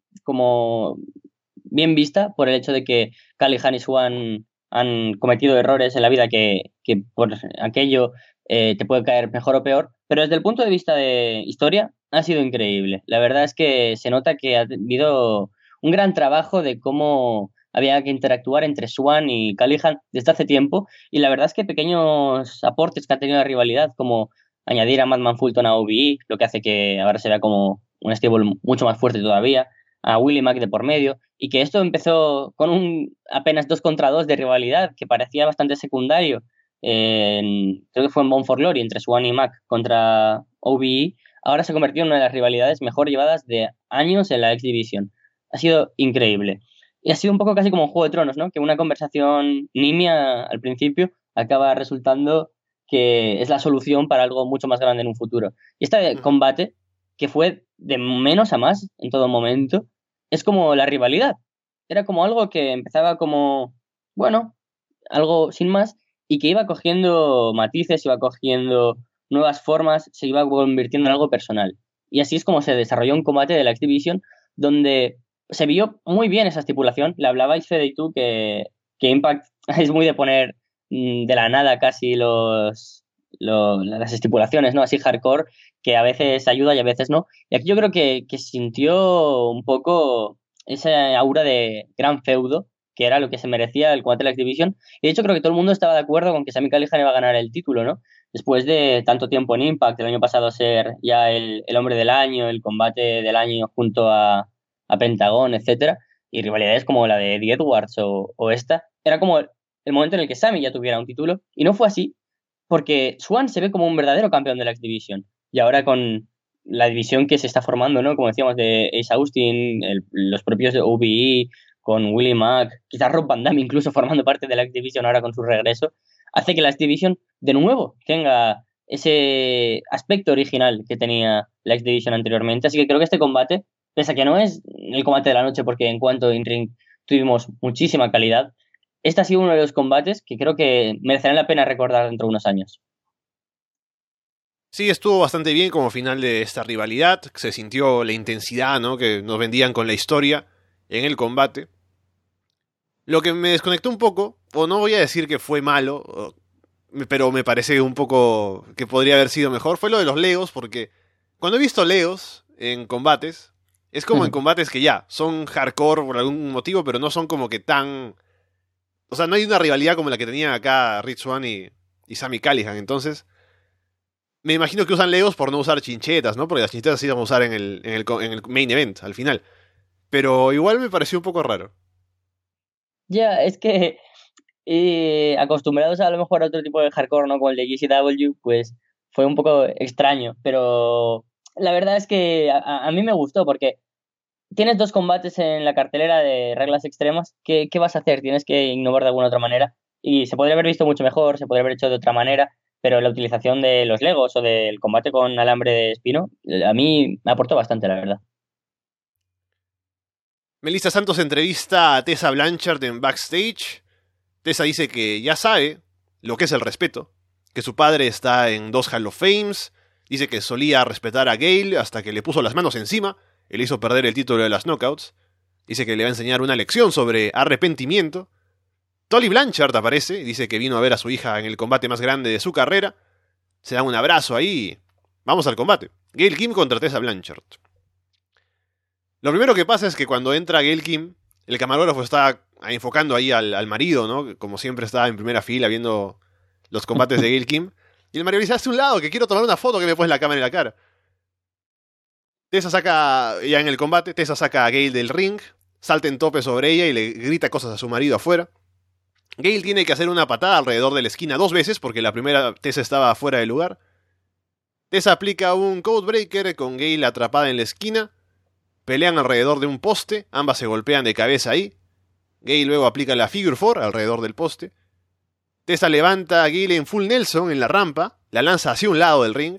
como bien vista por el hecho de que Callihan y Swan han cometido errores en la vida que, que por aquello eh, te puede caer mejor o peor, pero desde el punto de vista de historia ha sido increíble. La verdad es que se nota que ha habido un gran trabajo de cómo había que interactuar entre Swan y Callihan desde hace tiempo, y la verdad es que pequeños aportes que ha tenido la rivalidad, como añadir a Madman Fulton a O B E, lo que hace que ahora se vea como un stable mucho más fuerte todavía, a Willie Mack de por medio, y que esto empezó con un apenas dos contra dos de rivalidad que parecía bastante secundario. En, creo que fue en Bound for Glory entre Swan y Mack contra O B E. Ahora se ha convertido en una de las rivalidades mejor llevadas de años en la X Division. Ha sido increíble. Y ha sido un poco casi como un Juego de Tronos, ¿no? Que una conversación nimia al principio acaba resultando que es la solución para algo mucho más grande en un futuro. Y este uh-huh. combate, que fue de menos a más en todo momento, es como la rivalidad. Era como algo que empezaba como, bueno, algo sin más, y que iba cogiendo matices, iba cogiendo nuevas formas, se iba convirtiendo en algo personal. Y así es como se desarrolló un combate de la X Division, donde se vio muy bien esa estipulación. Le hablabais, Fede y tú, que, que Impact es muy de poner mmm, de la nada casi los, los, las estipulaciones, ¿no? Así hardcore, que a veces ayuda y a veces no. Y aquí yo creo que, que sintió un poco esa aura de gran feudo, que era lo que se merecía el combate de la X Division. Y de hecho creo que todo el mundo estaba de acuerdo con que Sami Callihan iba a ganar el título, ¿no? Después de tanto tiempo en Impact, el año pasado ser ya el, el hombre del año, el combate del año junto a, a Pentagon, etcétera, y rivalidades como la de Eddie Edwards o, o esta, era como el, el momento en el que Sami ya tuviera un título, y no fue así, porque Swan se ve como un verdadero campeón de la X Division. Y ahora con la división que se está formando, ¿no? Como decíamos, de Ace Austin, el, los propios de O B E, con Willie Mack, quizás Rob Van Dam incluso formando parte de la X Division ahora con su regreso, hace que la X Division de nuevo tenga ese aspecto original que tenía la X Division anteriormente. Así que creo que este combate, pese a que no es el combate de la noche, porque en cuanto a in-ring tuvimos muchísima calidad, este ha sido uno de los combates que creo que merecerán la pena recordar dentro de unos años. Sí, estuvo bastante bien como final de esta rivalidad. Se sintió la intensidad, ¿no? Que nos vendían con la historia en el combate. Lo que me desconectó un poco, o no voy a decir que fue malo, pero me parece un poco que podría haber sido mejor, fue lo de los Legos, porque cuando he visto Legos en combates, es como en combates que ya, son hardcore por algún motivo, pero no son como que tan... O sea, no hay una rivalidad como la que tenían acá Rich Swann y, y Sami Callihan, entonces... Me imagino que usan Legos por no usar chinchetas, ¿no? Porque las chinchetas sí iban a usar en el, en, el, en el main event, al final. Pero igual me pareció un poco raro. Ya, es que eh, acostumbrados a lo mejor a otro tipo de hardcore, ¿no? Como el de G C W, pues fue un poco extraño. Pero la verdad es que a, a mí me gustó porque tienes dos combates en la cartelera de reglas extremas. ¿Qué, qué vas a hacer? Tienes que innovar de alguna otra manera. Y se podría haber visto mucho mejor, se podría haber hecho de otra manera. Pero la utilización de los Legos o del combate con alambre de espino, a mí me aportó bastante, la verdad. Melissa Santos entrevista a Tessa Blanchard en backstage. Tessa dice que ya sabe lo que es el respeto, que su padre está en dos Hall of Fames, dice que solía respetar a Gale hasta que le puso las manos encima y le hizo perder el título de las Knockouts. Dice que le va a enseñar una lección sobre arrepentimiento. Tully Blanchard aparece y dice que vino a ver a su hija en el combate más grande de su carrera. Se dan un abrazo ahí y vamos al combate. Gail Kim contra Tessa Blanchard. Lo primero que pasa es que cuando entra Gail Kim, el camarógrafo está enfocando ahí al, al marido, ¿no? Como siempre está en primera fila viendo los combates de Gail Kim. Y el marido dice, hazte un lado, que quiero tomar una foto, que me pones la cámara en la cara. Tessa saca, ya en el combate, Tessa saca a Gail del ring, salta en tope sobre ella y le grita cosas a su marido afuera. Gale tiene que hacer una patada alrededor de la esquina dos veces porque la primera Tessa estaba fuera de lugar. Tessa aplica un Codebreaker con Gale atrapada en la esquina. Pelean alrededor de un poste, ambas se golpean de cabeza ahí. Gale luego aplica la Figure Four alrededor del poste. Tessa levanta a Gale en full Nelson en la rampa, la lanza hacia un lado del ring.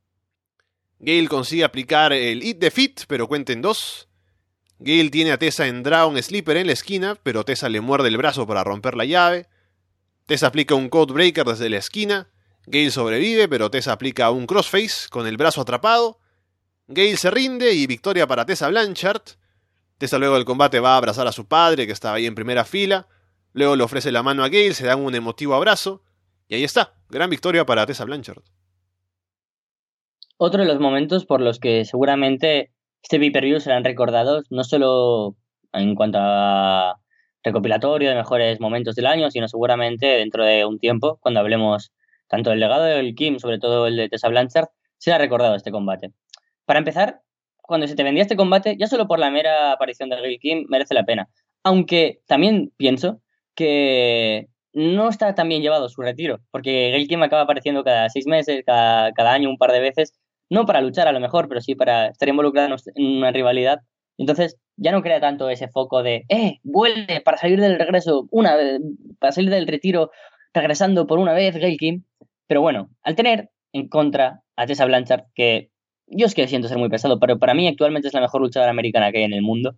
Gale consigue aplicar el Eat the Fit, pero cuenta en dos. Gale tiene a Tessa en Dragon Sleeper en la esquina, pero Tessa le muerde el brazo para romper la llave. Tessa aplica un Codebreaker desde la esquina. Gale sobrevive, pero Tessa aplica un Crossface con el brazo atrapado. Gale se rinde y victoria para Tessa Blanchard. Tessa luego del combate va a abrazar a su padre, que estaba ahí en primera fila. Luego le ofrece la mano a Gale, se dan un emotivo abrazo. Y ahí está, gran victoria para Tessa Blanchard. Otro de los momentos por los que seguramente este pay-per-view serán recordados, no solo en cuanto a recopilatorio de mejores momentos del año, sino seguramente dentro de un tiempo, cuando hablemos tanto del legado del Kim, sobre todo el de Tessa Blanchard, será recordado este combate. Para empezar, cuando se te vendía este combate, ya solo por la mera aparición de Gail Kim merece la pena. Aunque también pienso que no está tan bien llevado su retiro, porque Gail Kim acaba apareciendo cada seis meses, cada, cada año un par de veces, no para luchar a lo mejor, pero sí para estar involucrado en una rivalidad. Entonces ya no crea tanto ese foco de, eh, vuelve para salir del regreso, una vez, para salir del retiro, regresando por una vez Gail Kim. Pero bueno, al tener en contra a Tessa Blanchard, que yo es que siento ser muy pesado, pero para mí actualmente es la mejor luchadora americana que hay en el mundo,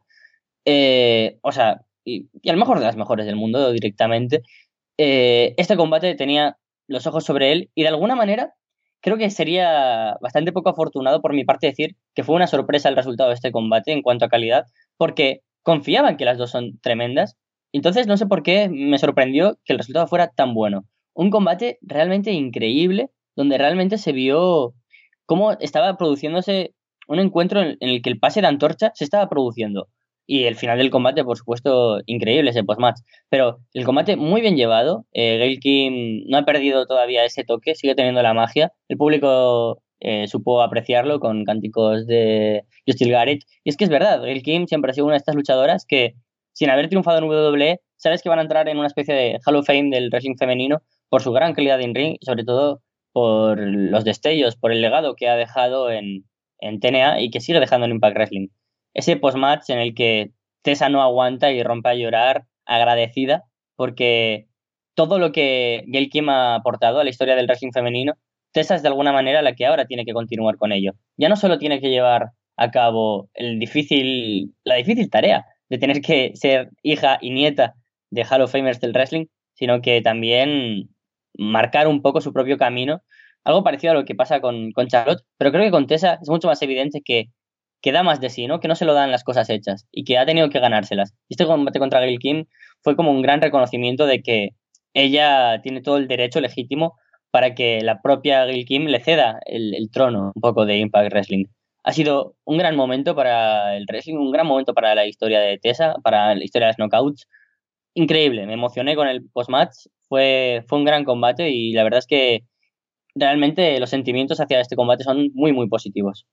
eh, o sea, y, y a lo mejor de las mejores del mundo directamente, eh, este combate tenía los ojos sobre él y de alguna manera creo que sería bastante poco afortunado por mi parte decir que fue una sorpresa el resultado de este combate en cuanto a calidad, porque confiaban que las dos son tremendas. Entonces no sé por qué me sorprendió que el resultado fuera tan bueno. Un combate realmente increíble, donde realmente se vio cómo estaba produciéndose un encuentro en el que el pase de antorcha se estaba produciendo. Y el final del combate, por supuesto, increíble ese post-match. Pero el combate muy bien llevado. Eh, Gail Kim no ha perdido todavía ese toque, sigue teniendo la magia. El público eh, supo apreciarlo con cánticos de Justin Garrett. Y es que es verdad, Gail Kim siempre ha sido una de estas luchadoras que, sin haber triunfado en W W E, sabes que van a entrar en una especie de Hall of Fame del wrestling femenino por su gran calidad en ring y sobre todo por los destellos, por el legado que ha dejado en, en T N A y que sigue dejando en Impact Wrestling. Ese post-match en el que Tessa no aguanta y rompe a llorar agradecida porque todo lo que Gail Kim ha aportado a la historia del wrestling femenino, Tessa es de alguna manera la que ahora tiene que continuar con ello. Ya no solo tiene que llevar a cabo el difícil, la difícil tarea de tener que ser hija y nieta de Hall of Famers del wrestling, sino que también marcar un poco su propio camino, algo parecido a lo que pasa con, con Charlotte, pero creo que con Tessa es mucho más evidente que que da más de sí, ¿no? Que no se lo dan las cosas hechas y que ha tenido que ganárselas. Y este combate contra Gail Kim fue como un gran reconocimiento de que ella tiene todo el derecho legítimo para que la propia Gail Kim le ceda el, el trono un poco de Impact Wrestling. Ha sido un gran momento para el wrestling, un gran momento para la historia de Tessa, para la historia de los knockouts. Increíble, me emocioné con el post-match, fue, fue un gran combate y la verdad es que realmente los sentimientos hacia este combate son muy, muy positivos.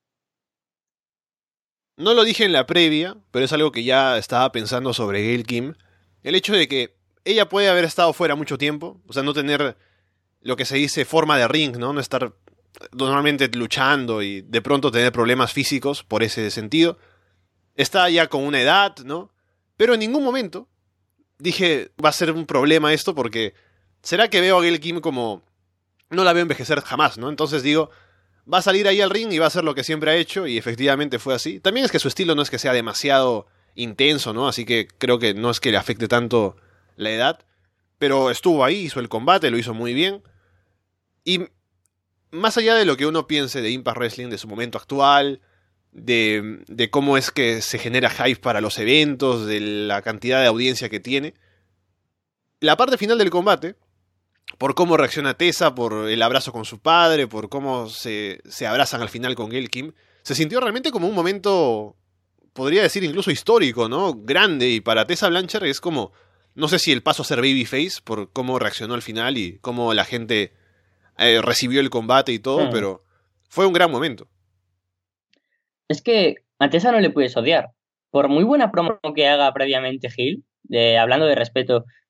No lo dije en la previa, pero es algo que ya estaba pensando sobre Gail Kim. El hecho de que ella puede haber estado fuera mucho tiempo, o sea, no tener lo que se dice forma de ring, ¿no? No estar normalmente luchando y de pronto tener problemas físicos por ese sentido. Está ya con una edad, ¿no? Pero en ningún momento dije, va a ser un problema esto porque ¿será que veo a Gail Kim como... no la veo envejecer jamás, ¿no? Entonces digo... va a salir ahí al ring y va a hacer lo que siempre ha hecho, y efectivamente fue así. También es que su estilo no es que sea demasiado intenso, ¿no? Así que creo que no es que le afecte tanto la edad. Pero estuvo ahí, hizo el combate, lo hizo muy bien. Y más allá de lo que uno piense de Impact Wrestling, de su momento actual, de, de cómo es que se genera hype para los eventos, de la cantidad de audiencia que tiene, la parte final del combate... por cómo reacciona Tessa, por el abrazo con su padre, por cómo se, se abrazan al final con Gail Kim, se sintió realmente como un momento, podría decir incluso histórico, ¿no? Grande, y para Tessa Blanchard es como, no sé si el paso a ser babyface, por cómo reaccionó al final y cómo la gente eh, recibió el combate y todo, mm. pero fue un gran momento. Es que a Tessa no le puedes odiar. Por muy buena promo que haga previamente Hill, de, hablando de respeto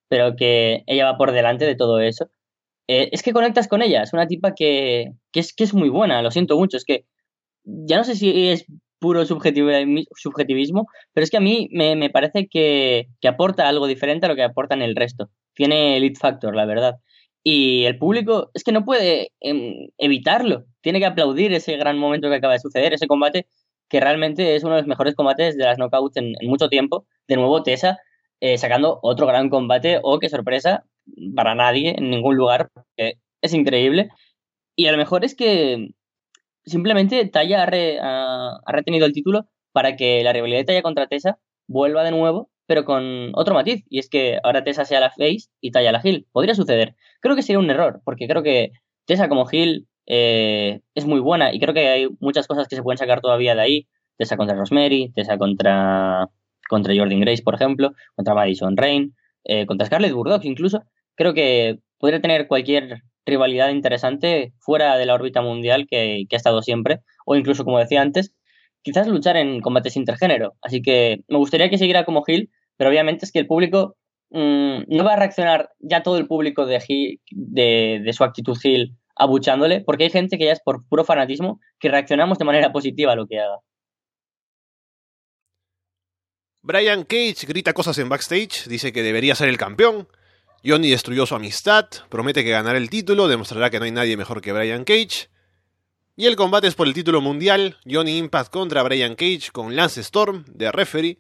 pero que ella va por delante de todo eso. Eh, es que conectas con ella, es una tipa que, que, es, que es muy buena, lo siento mucho, es que ya no sé si es puro subjetivi- subjetivismo, pero es que a mí me, me parece que, que aporta algo diferente a lo que aportan el resto. Tiene el it factor, la verdad. Y el público es que no puede em, evitarlo, tiene que aplaudir ese gran momento que acaba de suceder, ese combate que realmente es uno de los mejores combates de las knockouts en, en mucho tiempo. De nuevo, Tessa eh, sacando otro gran combate, o qué sorpresa, para nadie, en ningún lugar, porque es increíble. Y a lo mejor es que simplemente Taya ha, re- ha- ha retenido el título para que la rivalidad de Taya contra Tessa vuelva de nuevo, pero con otro matiz, y es que ahora Tessa sea la face y Taya la heel. Podría suceder. Creo que sería un error, porque creo que Tessa como heel eh, es muy buena, y creo que hay muchas cosas que se pueden sacar todavía de ahí. Tessa contra Rosemary, Tessa contra, contra Jordan Grace, por ejemplo, contra Madison Rain, eh, contra Scarlett Burdock incluso. Creo que podría tener cualquier rivalidad interesante fuera de la órbita mundial que, que ha estado siempre, o incluso, como decía antes, quizás luchar en combates intergénero. Así que me gustaría que siguiera como heel, pero obviamente es que el público mmm, no va a reaccionar ya todo el público de, heel, de, de su actitud heel abuchándole, porque hay gente que ya es por puro fanatismo que reaccionamos de manera positiva a lo que haga. Brian Cage grita cosas en backstage, dice que debería ser el campeón. Johnny destruyó su amistad, promete que ganará el título, demostrará que no hay nadie mejor que Brian Cage. Y el combate es por el título mundial, Johnny Impact contra Brian Cage con Lance Storm de referee.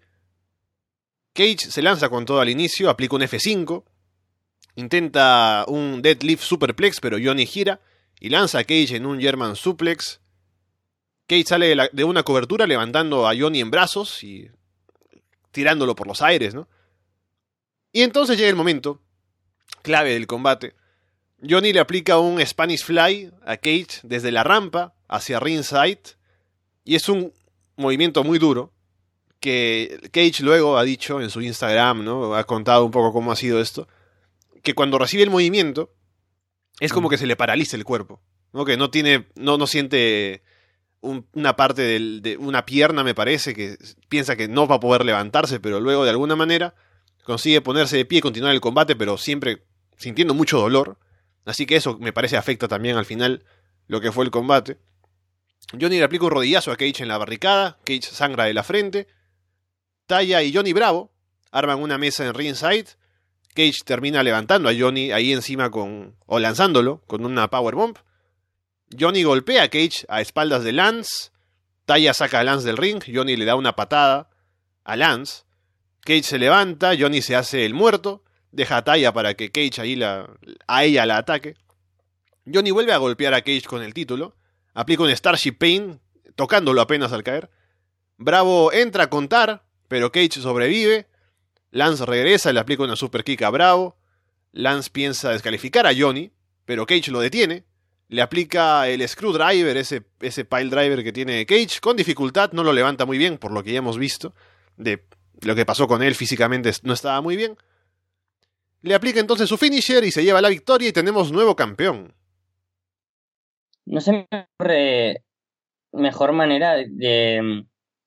Cage se lanza con todo al inicio, aplica un F cinco, intenta un deadlift superplex, pero Johnny gira y lanza a Cage en un German suplex. Cage sale de, la, de una cobertura levantando a Johnny en brazos y tirándolo por los aires, ¿no? Y entonces llega el momento clave del combate. Johnny le aplica un Spanish Fly a Cage desde la rampa hacia ringside, y es un movimiento muy duro que Cage luego ha dicho en su Instagram, ¿no? Ha contado un poco cómo ha sido esto, que cuando recibe el movimiento es como que se le paraliza el cuerpo, ¿no? Que no tiene, no, no siente un, una parte del, de una pierna, me parece, que piensa que no va a poder levantarse, pero luego de alguna manera consigue ponerse de pie y continuar el combate, pero siempre sintiendo mucho dolor. Así que eso me parece afecta también al final lo que fue el combate. Johnny le aplica un rodillazo a Cage en la barricada. Cage sangra de la frente. Taya y Johnny Bravo arman una mesa en ringside. Cage termina levantando a Johnny ahí encima con, o lanzándolo con una powerbomb. Johnny golpea a Cage a espaldas de Lance. Taya saca a Lance del ring. Johnny le da una patada a Lance. Cage se levanta. Johnny se hace el muerto. Deja a Taya para que Cage ahí la, a ella la ataque. Johnny vuelve a golpear a Cage con el título. Aplica un Starship Pain, tocándolo apenas al caer. Bravo entra a contar, pero Cage sobrevive. Lance regresa y le aplica una super kick a Bravo. Lance piensa descalificar a Johnny, pero Cage lo detiene. Le aplica el Screwdriver, ese, ese pile driver que tiene Cage. Con dificultad, no lo levanta muy bien, por lo que ya hemos visto. De lo que pasó con él físicamente no estaba muy bien. Le aplica entonces su finisher y se lleva la victoria y tenemos nuevo campeón. No se me ocurre mejor manera de,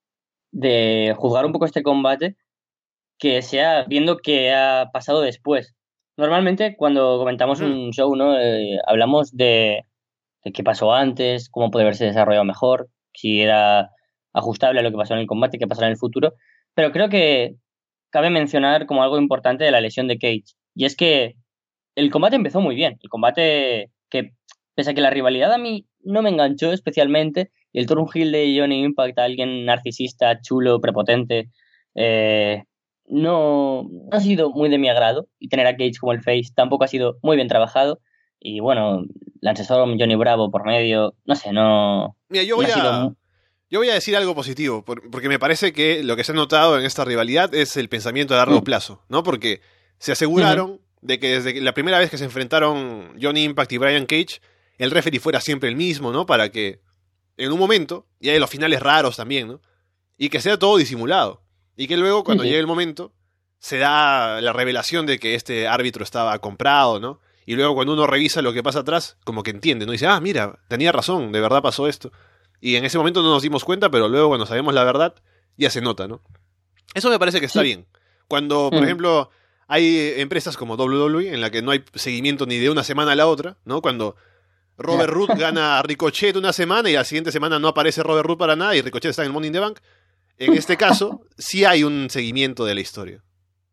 de juzgar un poco este combate que sea viendo qué ha pasado después. Normalmente cuando comentamos mm. un show, ¿no? Eh, hablamos de, de qué pasó antes, cómo puede haberse desarrollado mejor, si era ajustable a lo que pasó en el combate, qué pasará en el futuro. Pero creo que cabe mencionar como algo importante de la lesión de Cage. Y es que el combate empezó muy bien. El combate que, pese a que la rivalidad a mí no me enganchó especialmente, y el turn heel de Johnny Impact, alguien narcisista, chulo, prepotente, eh, no, no ha sido muy de mi agrado. Y tener a Cage como el face tampoco ha sido muy bien trabajado. Y bueno, Lance Storm, Johnny Bravo por medio, no sé, no... Mira, yo voy no ha a... sido muy... Yo voy a decir algo positivo, porque me parece que lo que se ha notado en esta rivalidad es el pensamiento a largo mm. plazo, ¿no? Porque se aseguraron uh-huh. de que desde la primera vez que se enfrentaron Johnny Impact y Brian Cage, el referee fuera siempre el mismo, ¿no? Para que en un momento, y hay los finales raros también, ¿no? Y que sea todo disimulado. Y que luego, cuando uh-huh. llegue el momento, se da la revelación de que este árbitro estaba comprado, ¿no? Y luego cuando uno revisa lo que pasa atrás, como que entiende, ¿no? Dice, ah, mira, tenía razón, de verdad pasó esto. Y en ese momento no nos dimos cuenta, pero luego cuando sabemos la verdad, ya se nota, ¿no? Eso me parece que está sí. bien. Cuando, por mm. ejemplo, hay empresas como doble u doble u E en la que no hay seguimiento ni de una semana a la otra, ¿no? Cuando Robert Root gana a Ricochet una semana y la siguiente semana no aparece Robert Root para nada y Ricochet está en el Money in the Bank. En este caso, sí hay un seguimiento de la historia.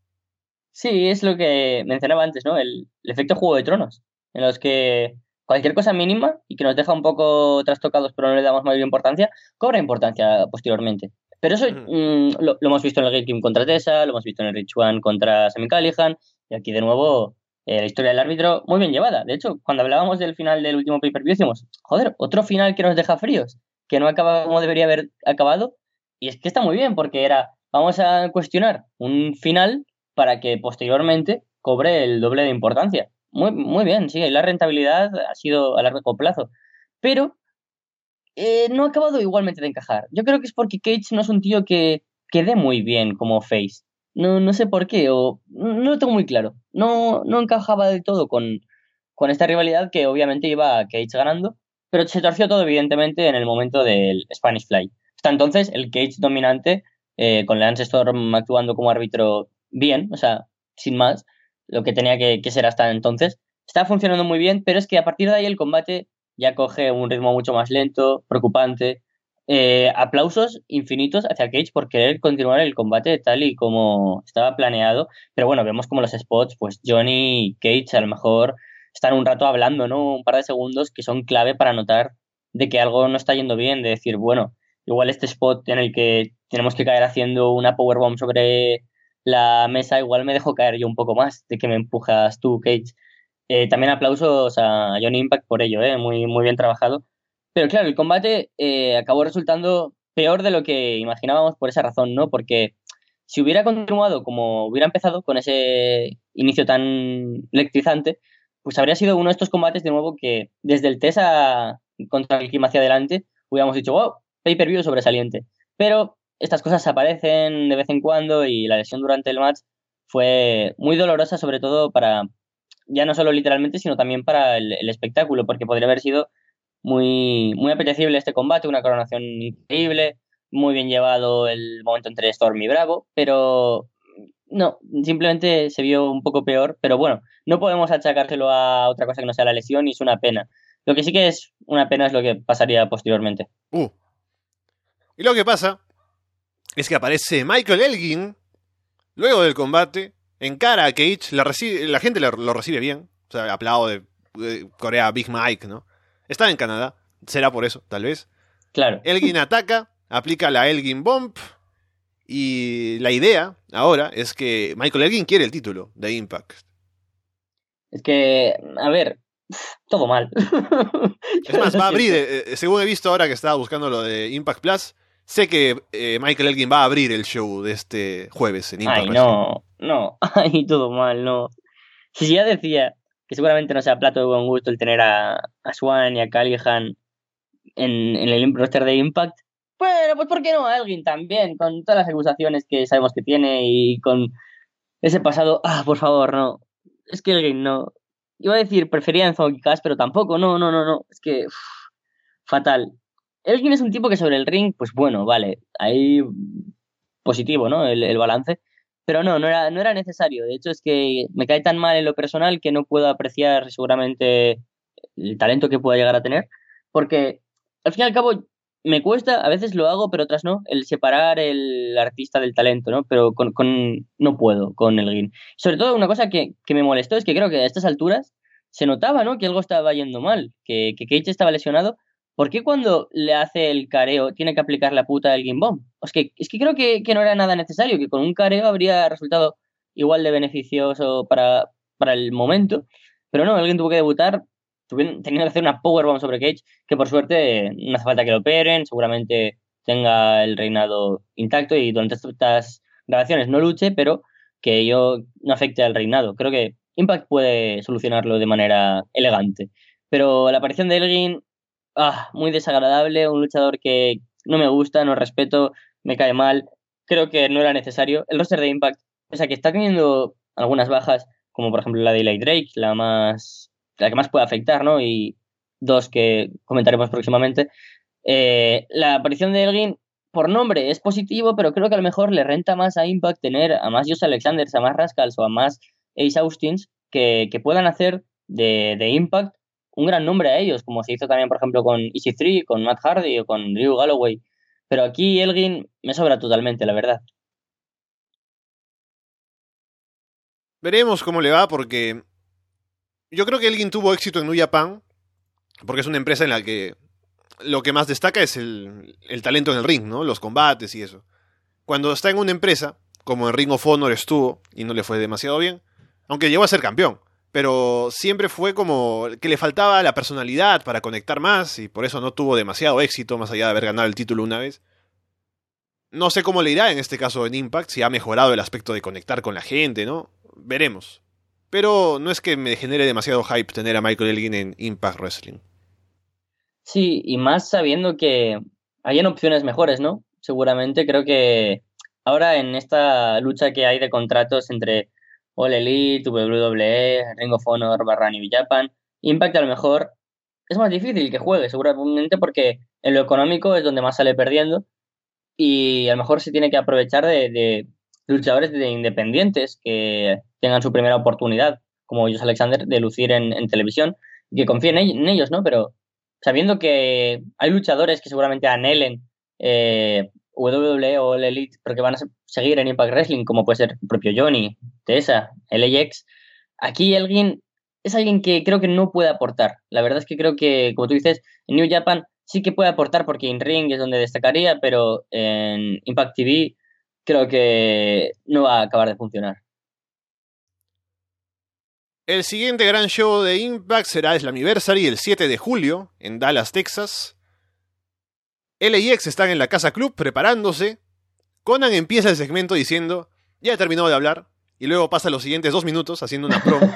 Sí, es lo que mencionaba antes, ¿no? El, el efecto Juego de Tronos, en los que cualquier cosa mínima y que nos deja un poco trastocados pero no le damos mayor importancia, cobra importancia posteriormente. Pero eso Ujú. mm, lo, lo hemos visto en el Gate King contra Tessa, lo hemos visto en el Rich One contra Sami Callihan, y aquí de nuevo eh, la historia del árbitro muy bien llevada. De hecho, cuando hablábamos del final del último pay-per-view decíamos, joder, otro final que nos deja fríos, que no acaba como debería haber acabado, y es que está muy bien porque era, vamos a cuestionar un final para que posteriormente cobre el doble de importancia. Muy, muy bien, sí, la rentabilidad ha sido a largo plazo. Pero eh, no ha acabado igualmente de encajar. Yo creo que es porque Cage no es un tío que quede muy bien como face. No, no sé por qué, o no lo tengo muy claro. No, no encajaba del todo con, con esta rivalidad que obviamente iba Cage ganando, pero se torció todo evidentemente en el momento del Spanish Fly. Hasta entonces, el Cage dominante, eh, con Lance Storm actuando como árbitro bien, o sea, sin más, lo que tenía que, que ser hasta entonces, estaba funcionando muy bien, pero es que a partir de ahí el combate ya coge un ritmo mucho más lento, preocupante. Eh, aplausos infinitos hacia Cage por querer continuar el combate tal y como estaba planeado. Pero bueno, vemos como los spots, pues Johnny y Cage a lo mejor están un rato hablando, ¿no? Un par de segundos que son clave para notar de que algo no está yendo bien, de decir, bueno, igual este spot en el que tenemos que caer haciendo una powerbomb sobre la mesa, igual me dejo caer yo un poco más de que me empujas tú, Cage. Eh, también aplausos a Johnny Impact por ello, ¿eh? Muy, muy bien trabajado. Pero claro, el combate eh, acabó resultando peor de lo que imaginábamos por esa razón, ¿no? Porque si hubiera continuado como hubiera empezado, con ese inicio tan electrizante, pues habría sido uno de estos combates de nuevo que desde el TESA contra el Kim hacia adelante hubiéramos dicho, wow, pay-per-view sobresaliente. Pero estas cosas aparecen de vez en cuando y la lesión durante el match fue muy dolorosa, sobre todo para, ya no solo literalmente, sino también para el, el espectáculo, porque podría haber sido muy, muy apetecible este combate, una coronación increíble, muy bien llevado el momento entre Storm y Bravo, pero no, simplemente se vio un poco peor, pero bueno, no podemos achacárselo a otra cosa que no sea la lesión y es una pena. Lo que sí que es una pena es lo que pasaría posteriormente. Uh. Y lo que pasa es que aparece Michael Elgin luego del combate, encara a Cage, la, recibe, la gente lo, lo recibe bien, o sea, aplaude de Corea Big Mike, ¿no? Está en Canadá, será por eso, tal vez. Claro, Elgin ataca, aplica la Elgin Bomb, y la idea ahora es que Michael Elgin quiere el título de Impact. es que, a ver, todo mal. Es Yo más, lo va a abrir, siento. eh, según he visto ahora que estaba buscando lo de Impact Plus, sé que eh, Michael Elgin va a abrir el show de este jueves en Impact Ay, Wrestling. no, no, ay, todo mal, no. Si ya decía que seguramente no sea plato de buen gusto el tener a, a Swan y a Callihan en, en el roster de Impact, bueno, pues ¿por qué no a Elgin también? Con todas las acusaciones que sabemos que tiene y con ese pasado, ah, por favor, no. Es que Elgin no. Iba a decir, prefería Enzo Cass, pero tampoco, no, no, no, no. Es que, uf, fatal. Elgin es un tipo que sobre el ring, pues bueno, vale, ahí positivo, ¿no? El, el balance. Pero no, no era, no era necesario. De hecho, es que me cae tan mal en lo personal que no puedo apreciar seguramente el talento que pueda llegar a tener. Porque, al fin y al cabo, me cuesta, a veces lo hago, pero otras no, el separar el artista del talento, ¿no? Pero con, con no puedo con el Elgin. Sobre todo, una cosa que, que me molestó es que creo que a estas alturas se notaba, ¿no? Que algo estaba yendo mal, que, que Cage estaba lesionado. ¿Por qué cuando le hace el careo tiene que aplicar la puta del Gimbom? Es que, es que creo que, que no era nada necesario, que con un careo habría resultado igual de beneficioso para, para el momento. Pero no, alguien tuvo que debutar tuvieron, tenían que hacer una powerbomb sobre Cage, que por suerte no hace falta que lo operen, seguramente tenga el reinado intacto y durante estas grabaciones no luche, pero que ello no afecte al reinado. Creo que Impact puede solucionarlo de manera elegante. Pero la aparición de Elgin, ah, muy desagradable, un luchador que no me gusta, no respeto, me cae mal, creo que no era necesario. El roster de Impact, pese a que está teniendo algunas bajas, como por ejemplo la de Eli Drake, la más la que más puede afectar, ¿no? Y dos que comentaremos próximamente. Eh, la aparición de Elgin por nombre es positivo, pero creo que a lo mejor le renta más a Impact tener a más Josh Alexanders, a más Rascals o a más Ace Austins que, que puedan hacer de, de Impact un gran nombre a ellos, como se hizo también, por ejemplo, con E C tres, con Matt Hardy o con Drew Galloway. Pero aquí Elgin me sobra totalmente, la verdad. Veremos cómo le va porque yo creo que Elgin tuvo éxito en New Japan porque es una empresa en la que lo que más destaca es el, el talento en el ring, ¿no? Los combates y eso. Cuando está en una empresa, como en Ring of Honor estuvo, y no le fue demasiado bien, aunque llegó a ser campeón, pero siempre fue como que le faltaba la personalidad para conectar más, y por eso no tuvo demasiado éxito, más allá de haber ganado el título una vez. No sé cómo le irá en este caso en Impact, si ha mejorado el aspecto de conectar con la gente, ¿no? Veremos. Pero no es que me genere demasiado hype tener a Michael Elgin en Impact Wrestling. Sí, y más sabiendo que hayan opciones mejores, ¿no? Seguramente creo que ahora en esta lucha que hay de contratos entre All Elite, W W E, Ring of Honor barra New Japan, Impact a lo mejor es más difícil que juegue, seguramente porque en lo económico es donde más sale perdiendo y a lo mejor se tiene que aprovechar de, de luchadores de independientes que tengan su primera oportunidad, como Josh Alexander, de lucir en, en televisión y que confíen en ellos, ¿no? Pero sabiendo que hay luchadores que seguramente anhelen eh, W W E o el Elite porque van a seguir en Impact Wrestling, como puede ser el propio Johnny, Tessa, L A X, aquí alguien es alguien que creo que no puede aportar. La verdad es que creo que, como tú dices, en New Japan sí que puede aportar porque en Ring es donde destacaría, pero en Impact T V creo que no va a acabar de funcionar. El siguiente gran show de Impact será Slammiversary el siete de julio en Dallas, Texas. L A X están en la Casa Club preparándose. Conan empieza el segmento diciendo, ya he terminado de hablar, y luego pasa los siguientes dos minutos haciendo una promo.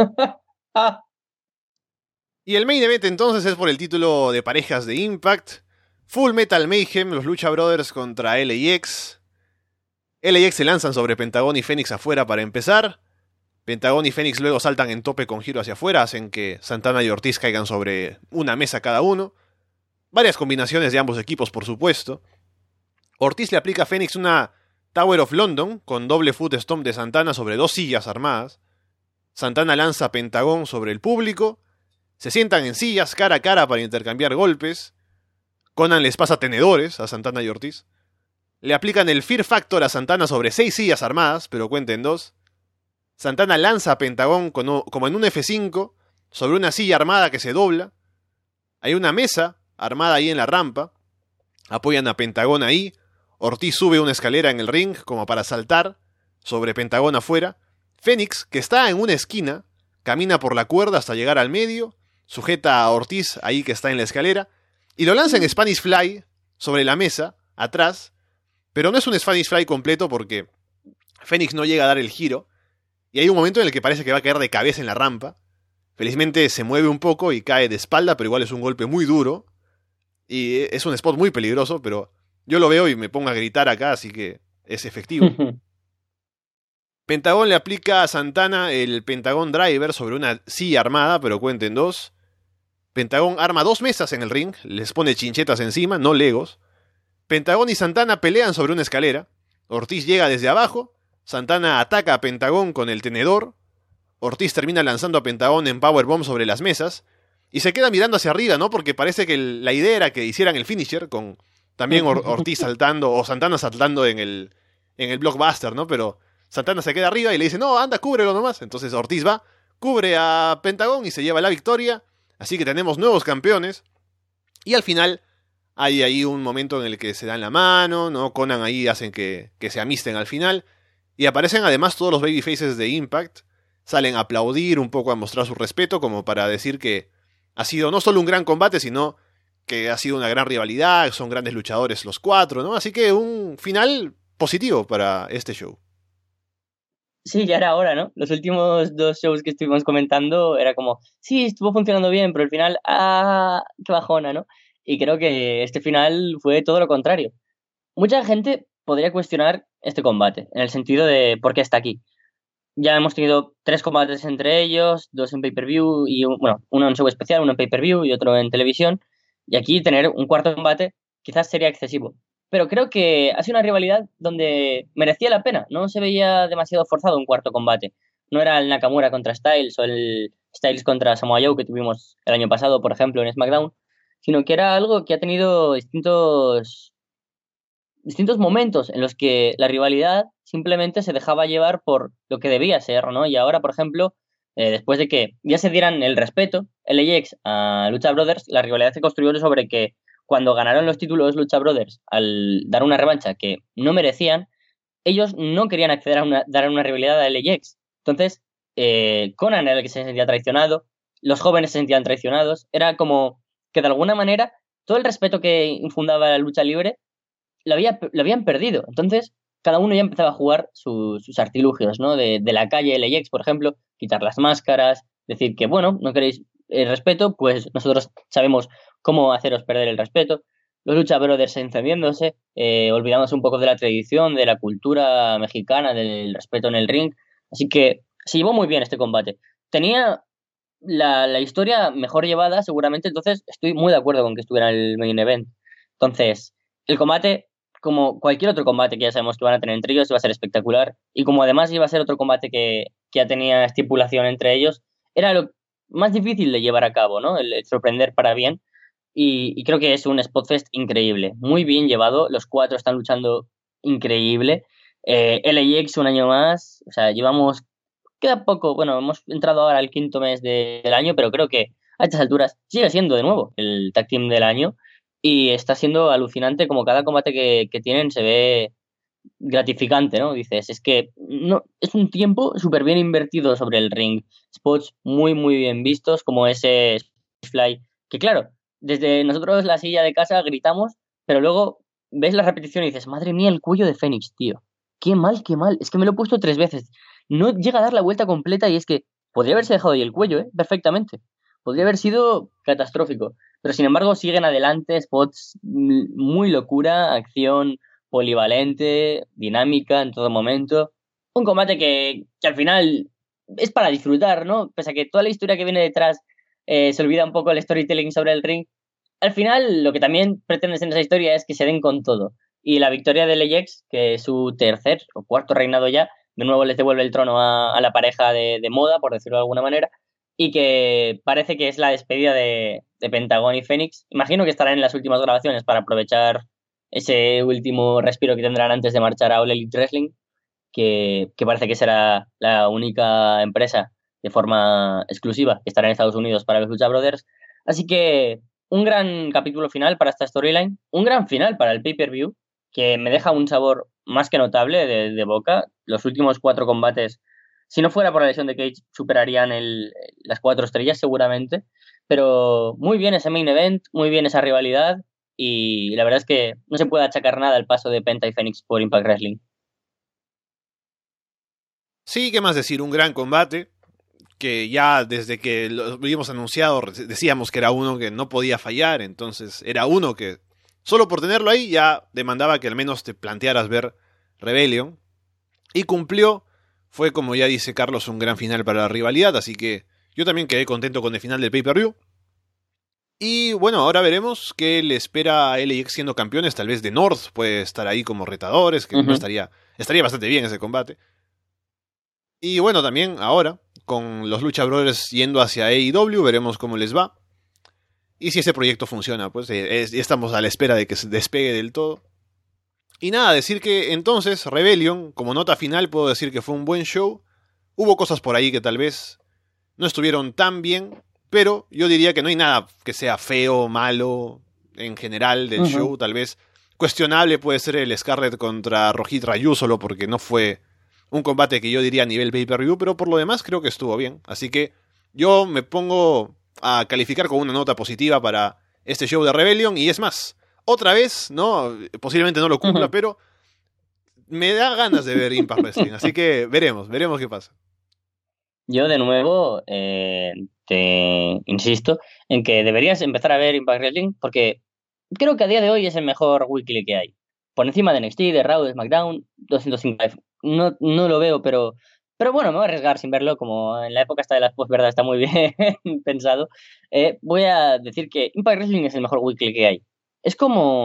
Y el main event entonces es por el título de parejas de Impact. Full Metal Mayhem, los Lucha Brothers contra L A X. L A X se lanzan sobre Pentagón y Fénix afuera para empezar. Pentagón y Fénix luego saltan en tope con giro hacia afuera, hacen que Santana y Ortiz caigan sobre una mesa cada uno. Varias combinaciones de ambos equipos, por supuesto. Ortiz le aplica a Fénix una Tower of London con doble foot stomp de Santana sobre dos sillas armadas. Santana lanza a Pentagón sobre el público. Se sientan en sillas cara a cara para intercambiar golpes. Conan les pasa tenedores a Santana y Ortiz. Le aplican el Fear Factor a Santana sobre seis sillas armadas, pero cuenten dos. Santana lanza a Pentagón como en un F cinco sobre una silla armada que se dobla. Hay una mesa armada ahí en la rampa. Apoyan a Pentagón ahí. Ortiz sube una escalera en el ring como para saltar sobre Pentagón afuera. Fénix, que está en una esquina, camina por la cuerda hasta llegar al medio, sujeta a Ortiz ahí que está en la escalera y lo lanza en Spanish Fly sobre la mesa, atrás. Pero no es un Spanish Fly completo porque Fénix no llega a dar el giro. Y hay un momento en el que parece que va a caer de cabeza en la rampa. Felizmente se mueve un poco y cae de espalda, pero igual es un golpe muy duro. Y es un spot muy peligroso, pero yo lo veo y me pongo a gritar acá, así que es efectivo. Pentagón le aplica a Santana el Pentagón Driver sobre una silla armada, pero cuenten dos. Pentagón arma dos mesas en el ring, les pone chinchetas encima, no legos. Pentagón y Santana pelean sobre una escalera. Ortiz llega desde abajo. Santana ataca a Pentagón con el tenedor. Ortiz termina lanzando a Pentagón en Powerbomb sobre las mesas. Y se queda mirando hacia arriba, ¿no? Porque parece que el, la idea era que hicieran el finisher con también Or- Ortiz saltando o Santana saltando en el, en el blockbuster, ¿no? Pero Santana se queda arriba y le dice, no, anda, cúbrelo nomás. Entonces Ortiz va, cubre a Pentagón y se lleva la victoria. Así que tenemos nuevos campeones. Y al final hay ahí un momento en el que se dan la mano, ¿no? Conan ahí hacen que, que se amisten al final. Y aparecen además todos los babyfaces de Impact. Salen a aplaudir, un poco a mostrar su respeto, como para decir que ha sido no solo un gran combate, sino que ha sido una gran rivalidad, son grandes luchadores los cuatro, ¿no? Así que un final positivo para este show. Sí, ya era hora, ¿no? Los últimos dos shows que estuvimos comentando era como, sí, estuvo funcionando bien, pero al final, ¡ah! ¡Qué bajona!, ¿no? Y creo que este final fue todo lo contrario. Mucha gente podría cuestionar este combate, en el sentido de por qué está aquí. Ya hemos tenido tres combates entre ellos, dos en pay-per-view, y un, bueno, uno en show especial, uno en pay-per-view y otro en televisión. Y aquí tener un cuarto combate quizás sería excesivo. pero creo que ha sido una rivalidad donde merecía la pena, no se veía demasiado forzado un cuarto combate. No era el Nakamura contra Styles o el Styles contra Samoa Joe que tuvimos el año pasado, por ejemplo, en SmackDown, sino que era algo que ha tenido distintos, distintos momentos en los que la rivalidad simplemente se dejaba llevar por lo que debía ser, ¿no? Y ahora, por ejemplo, eh, después de que ya se dieran el respeto, L A X a Lucha Brothers, la rivalidad se construyó sobre que cuando ganaron los títulos Lucha Brothers al dar una revancha que no merecían, ellos no querían acceder a una, dar una rivalidad a L A X. Entonces, eh, Conan era el que se sentía traicionado, los jóvenes se sentían traicionados, era como que de alguna manera todo el respeto que infundaba la lucha libre lo, había, lo habían perdido. Entonces, cada uno ya empezaba a jugar su, sus artilugios, ¿no? De, de la calle L A X, por ejemplo, quitar las máscaras, decir que, bueno, no queréis el respeto, pues nosotros sabemos cómo haceros perder el respeto. Los Lucha Brothers encendiéndose, eh, olvidándose un poco de la tradición, de la cultura mexicana, del respeto en el ring. Así que se llevó muy bien este combate. Tenía la, la historia mejor llevada, seguramente, entonces estoy muy de acuerdo con que estuviera en el main event. Entonces, el combate, como cualquier otro combate que ya sabemos que van a tener entre ellos, iba a ser espectacular. Y como además iba a ser otro combate que, que ya tenía estipulación entre ellos, era lo más difícil de llevar a cabo, ¿no? El, el sorprender para bien. Y, y creo que es un Spotfest increíble, muy bien llevado. Los cuatro están luchando increíble. Eh, L A X un año más, o sea, llevamos, queda poco, bueno, hemos entrado ahora al quinto mes de, del año, pero creo que a estas alturas sigue siendo de nuevo el tag team del año y está siendo alucinante como cada combate que, que tienen se ve gratificante, ¿no? Dices, es que no es un tiempo súper bien invertido sobre el ring, spots muy, muy bien vistos, como ese Fly, que claro, desde nosotros la silla de casa gritamos, pero luego ves la repetición y dices, madre mía, el cuello de Fénix, tío. Qué mal, qué mal. Es que me lo he puesto tres veces. No llega a dar la vuelta completa y es que podría haberse dejado ahí el cuello, ¿eh? Perfectamente. Podría haber sido catastrófico. Pero sin embargo siguen adelante, spots muy locura, acción polivalente, dinámica en todo momento. Un combate que, que al final es para disfrutar, ¿no? Pese a que toda la historia que viene detrás eh, se olvida un poco el storytelling sobre el ring. Al final lo que también pretendes en esa historia es que se den con todo. Y la victoria de L A X, que es su tercer o cuarto reinado ya, de nuevo les devuelve el trono a, a la pareja de, de moda, por decirlo de alguna manera, y que parece que es la despedida de, de Pentagón y Fénix. Imagino que estarán en las últimas grabaciones para aprovechar ese último respiro que tendrán antes de marchar a All Elite Wrestling, que, que parece que será la única empresa de forma exclusiva que estará en Estados Unidos para los Lucha Brothers. Así que un gran capítulo final para esta storyline, un gran final para el pay-per-view, que me deja un sabor más que notable de, de boca. Los últimos cuatro combates, si no fuera por la lesión de Cage, superarían el, las cuatro estrellas seguramente. Pero muy bien ese main event, muy bien esa rivalidad, y la verdad es que no se puede achacar nada al paso de Penta y Fénix por Impact Wrestling. Sí, ¿qué más decir? Un gran combate, que ya desde que lo habíamos anunciado decíamos que era uno que no podía fallar, entonces era uno que solo por tenerlo ahí ya demandaba que al menos te plantearas ver Rebellion, y cumplió. Fue, como ya dice Carlos, un gran final para la rivalidad, así que yo también quedé contento con el final del pay-per-view. Y bueno, ahora veremos qué le espera a L A X siendo campeones. Tal vez de North puede estar ahí como retadores, que uh-huh. no estaría, estaría bastante bien ese combate. Y bueno, también ahora, con los Lucha Brothers yendo hacia A E W, veremos cómo les va. Y si ese proyecto funciona, pues eh, es, estamos a la espera de que se despegue del todo. Y nada, decir que entonces Rebellion, como nota final, puedo decir que fue un buen show. Hubo cosas por ahí que tal vez no estuvieron tan bien, pero yo diría que no hay nada que sea feo, malo, en general del uh-huh. show. Tal vez cuestionable puede ser el Scarlett contra Rohit Raju, solo porque no fue un combate que yo diría a nivel pay-per-view, pero por lo demás creo que estuvo bien. Así que yo me pongo a calificar con una nota positiva para este show de Rebellion, y es más, otra vez, ¿no? Posiblemente no lo cumpla, uh-huh. pero me da ganas de ver Impact Wrestling, así que veremos, veremos qué pasa. Yo de nuevo eh, te insisto en que deberías empezar a ver Impact Wrestling, porque creo que a día de hoy es el mejor weekly que hay. Por encima de N X T, de Raw, de SmackDown, doscientos cinco Live. No, no lo veo, pero, pero bueno, me voy a arriesgar sin verlo, como en la época esta de las post, ¿verdad? Está muy bien pensado. Eh, voy a decir que Impact Wrestling es el mejor weekly que hay. Es como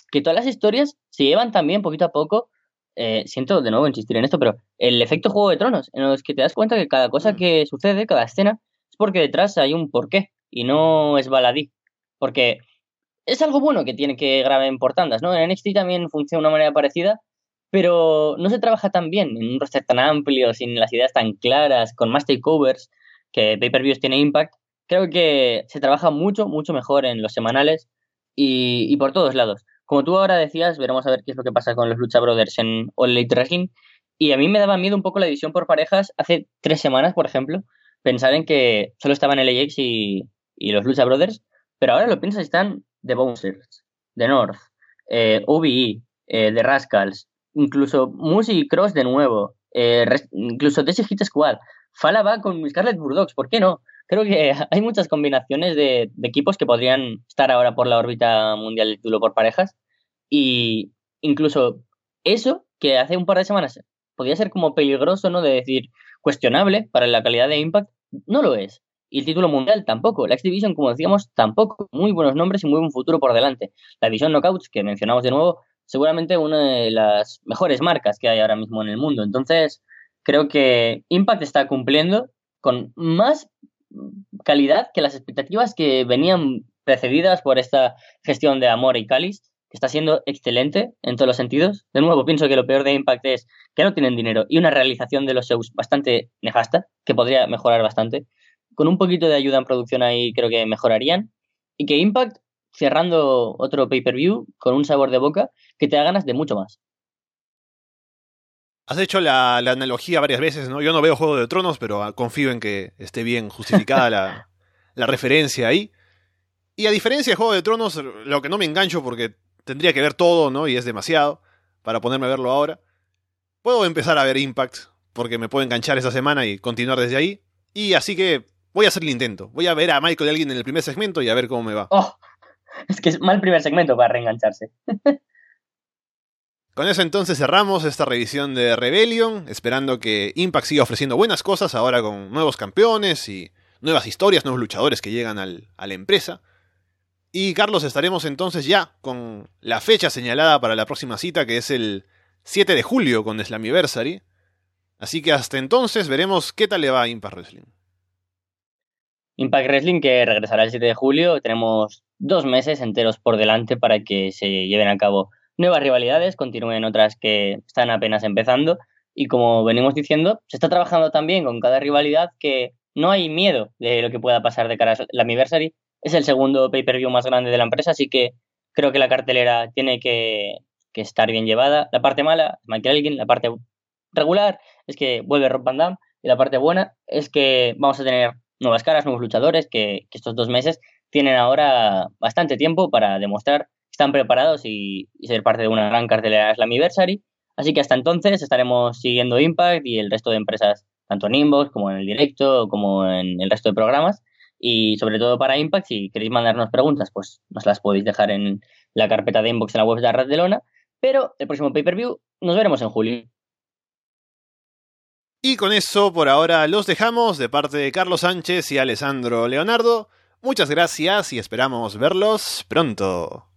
que todas las historias se llevan también poquito a poco. Eh, siento de nuevo insistir en esto, pero el efecto Juego de Tronos, en los que te das cuenta que cada cosa que sucede, cada escena, es porque detrás hay un porqué y no es baladí. Porque es algo bueno que tiene que grabar en por tandas, ¿no? En N X T también funciona de una manera parecida, pero no se trabaja tan bien en un roster tan amplio, sin las ideas tan claras, con más takeovers que pay-per-views tiene Impact. Creo que se trabaja mucho, mucho mejor en los semanales y, y por todos lados. Como tú ahora decías, veremos a ver qué es lo que pasa con los Lucha Brothers en All Elite Wrestling. Y a mí me daba miedo un poco la división por parejas hace tres semanas, por ejemplo, pensar en que solo estaban L A X y, y los Lucha Brothers, pero ahora lo piensas, están The Bouncers, The North, eh, O B E, eh, The Rascals, incluso Moose y Cross de nuevo, eh, res, incluso Desi Hit Squad, Fala va con Scarlet Bulldogs, ¿por qué no? Creo que hay muchas combinaciones de, de equipos que podrían estar ahora por la órbita mundial del título por parejas, y incluso eso, que hace un par de semanas podía ser como peligroso, ¿no? De decir, cuestionable para la calidad de Impact, no lo es. Y el título mundial tampoco. La X Division, como decíamos, tampoco. Muy buenos nombres y muy buen futuro por delante. La división Knockouts, que mencionamos de nuevo, seguramente una de las mejores marcas que hay ahora mismo en el mundo. Entonces, creo que Impact está cumpliendo con más calidad que las expectativas que venían precedidas por esta gestión de Amor y Callis, que está siendo excelente en todos los sentidos. De nuevo, pienso que lo peor de Impact es que no tienen dinero y una realización de los shows bastante nefasta, que podría mejorar bastante. Con un poquito de ayuda en producción ahí creo que mejorarían. Y que Impact, cerrando otro pay-per-view con un sabor de boca que te da ganas de mucho más. Has hecho la, la analogía varias veces, ¿no? Yo no veo Juego de Tronos, pero confío en que esté bien justificada la, la referencia ahí. Y a diferencia de Juego de Tronos, lo que no me engancho porque tendría que ver todo, ¿no? Y es demasiado para ponerme a verlo ahora. Puedo empezar a ver Impact porque me puedo enganchar esta semana y continuar desde ahí. Y así que voy a hacer el intento. Voy a ver a Michael Elgin en el primer segmento y a ver cómo me va. Oh, es que es mal primer segmento para reengancharse. Con eso entonces cerramos esta revisión de Rebellion, esperando que Impact siga ofreciendo buenas cosas ahora con nuevos campeones y nuevas historias, nuevos luchadores que llegan al, a la empresa. Y Carlos, estaremos entonces ya con la fecha señalada para la próxima cita, que es el siete de julio con Slammiversary. Así que hasta entonces veremos qué tal le va a Impact Wrestling. Impact Wrestling que regresará el siete de julio. Tenemos dos meses enteros por delante para que se lleven a cabo nuevas rivalidades, continúen otras que están apenas empezando. Y como venimos diciendo, se está trabajando también con cada rivalidad que no hay miedo de lo que pueda pasar de cara a Slammiversary. Es el segundo pay-per-view más grande de la empresa, así que creo que la cartelera tiene que, que estar bien llevada. La parte mala, Michael Elgin. La parte regular es que vuelve Rob Van Dam. Y la parte buena es que vamos a tener nuevas caras, nuevos luchadores, que, que estos dos meses tienen ahora bastante tiempo para demostrar que están preparados y, y ser parte de una gran cartelera Slammiversary. Así que hasta entonces estaremos siguiendo Impact y el resto de empresas, tanto en Inbox como en el directo, como en el resto de programas. Y sobre todo para Impact, si queréis mandarnos preguntas, pues nos las podéis dejar en la carpeta de Inbox en la web de Arras de Lona. Pero el próximo pay-per-view nos veremos en julio. Y con eso, por ahora, los dejamos de parte de Carlos Sánchez y Alessandro Leonardo. Muchas gracias y esperamos verlos pronto.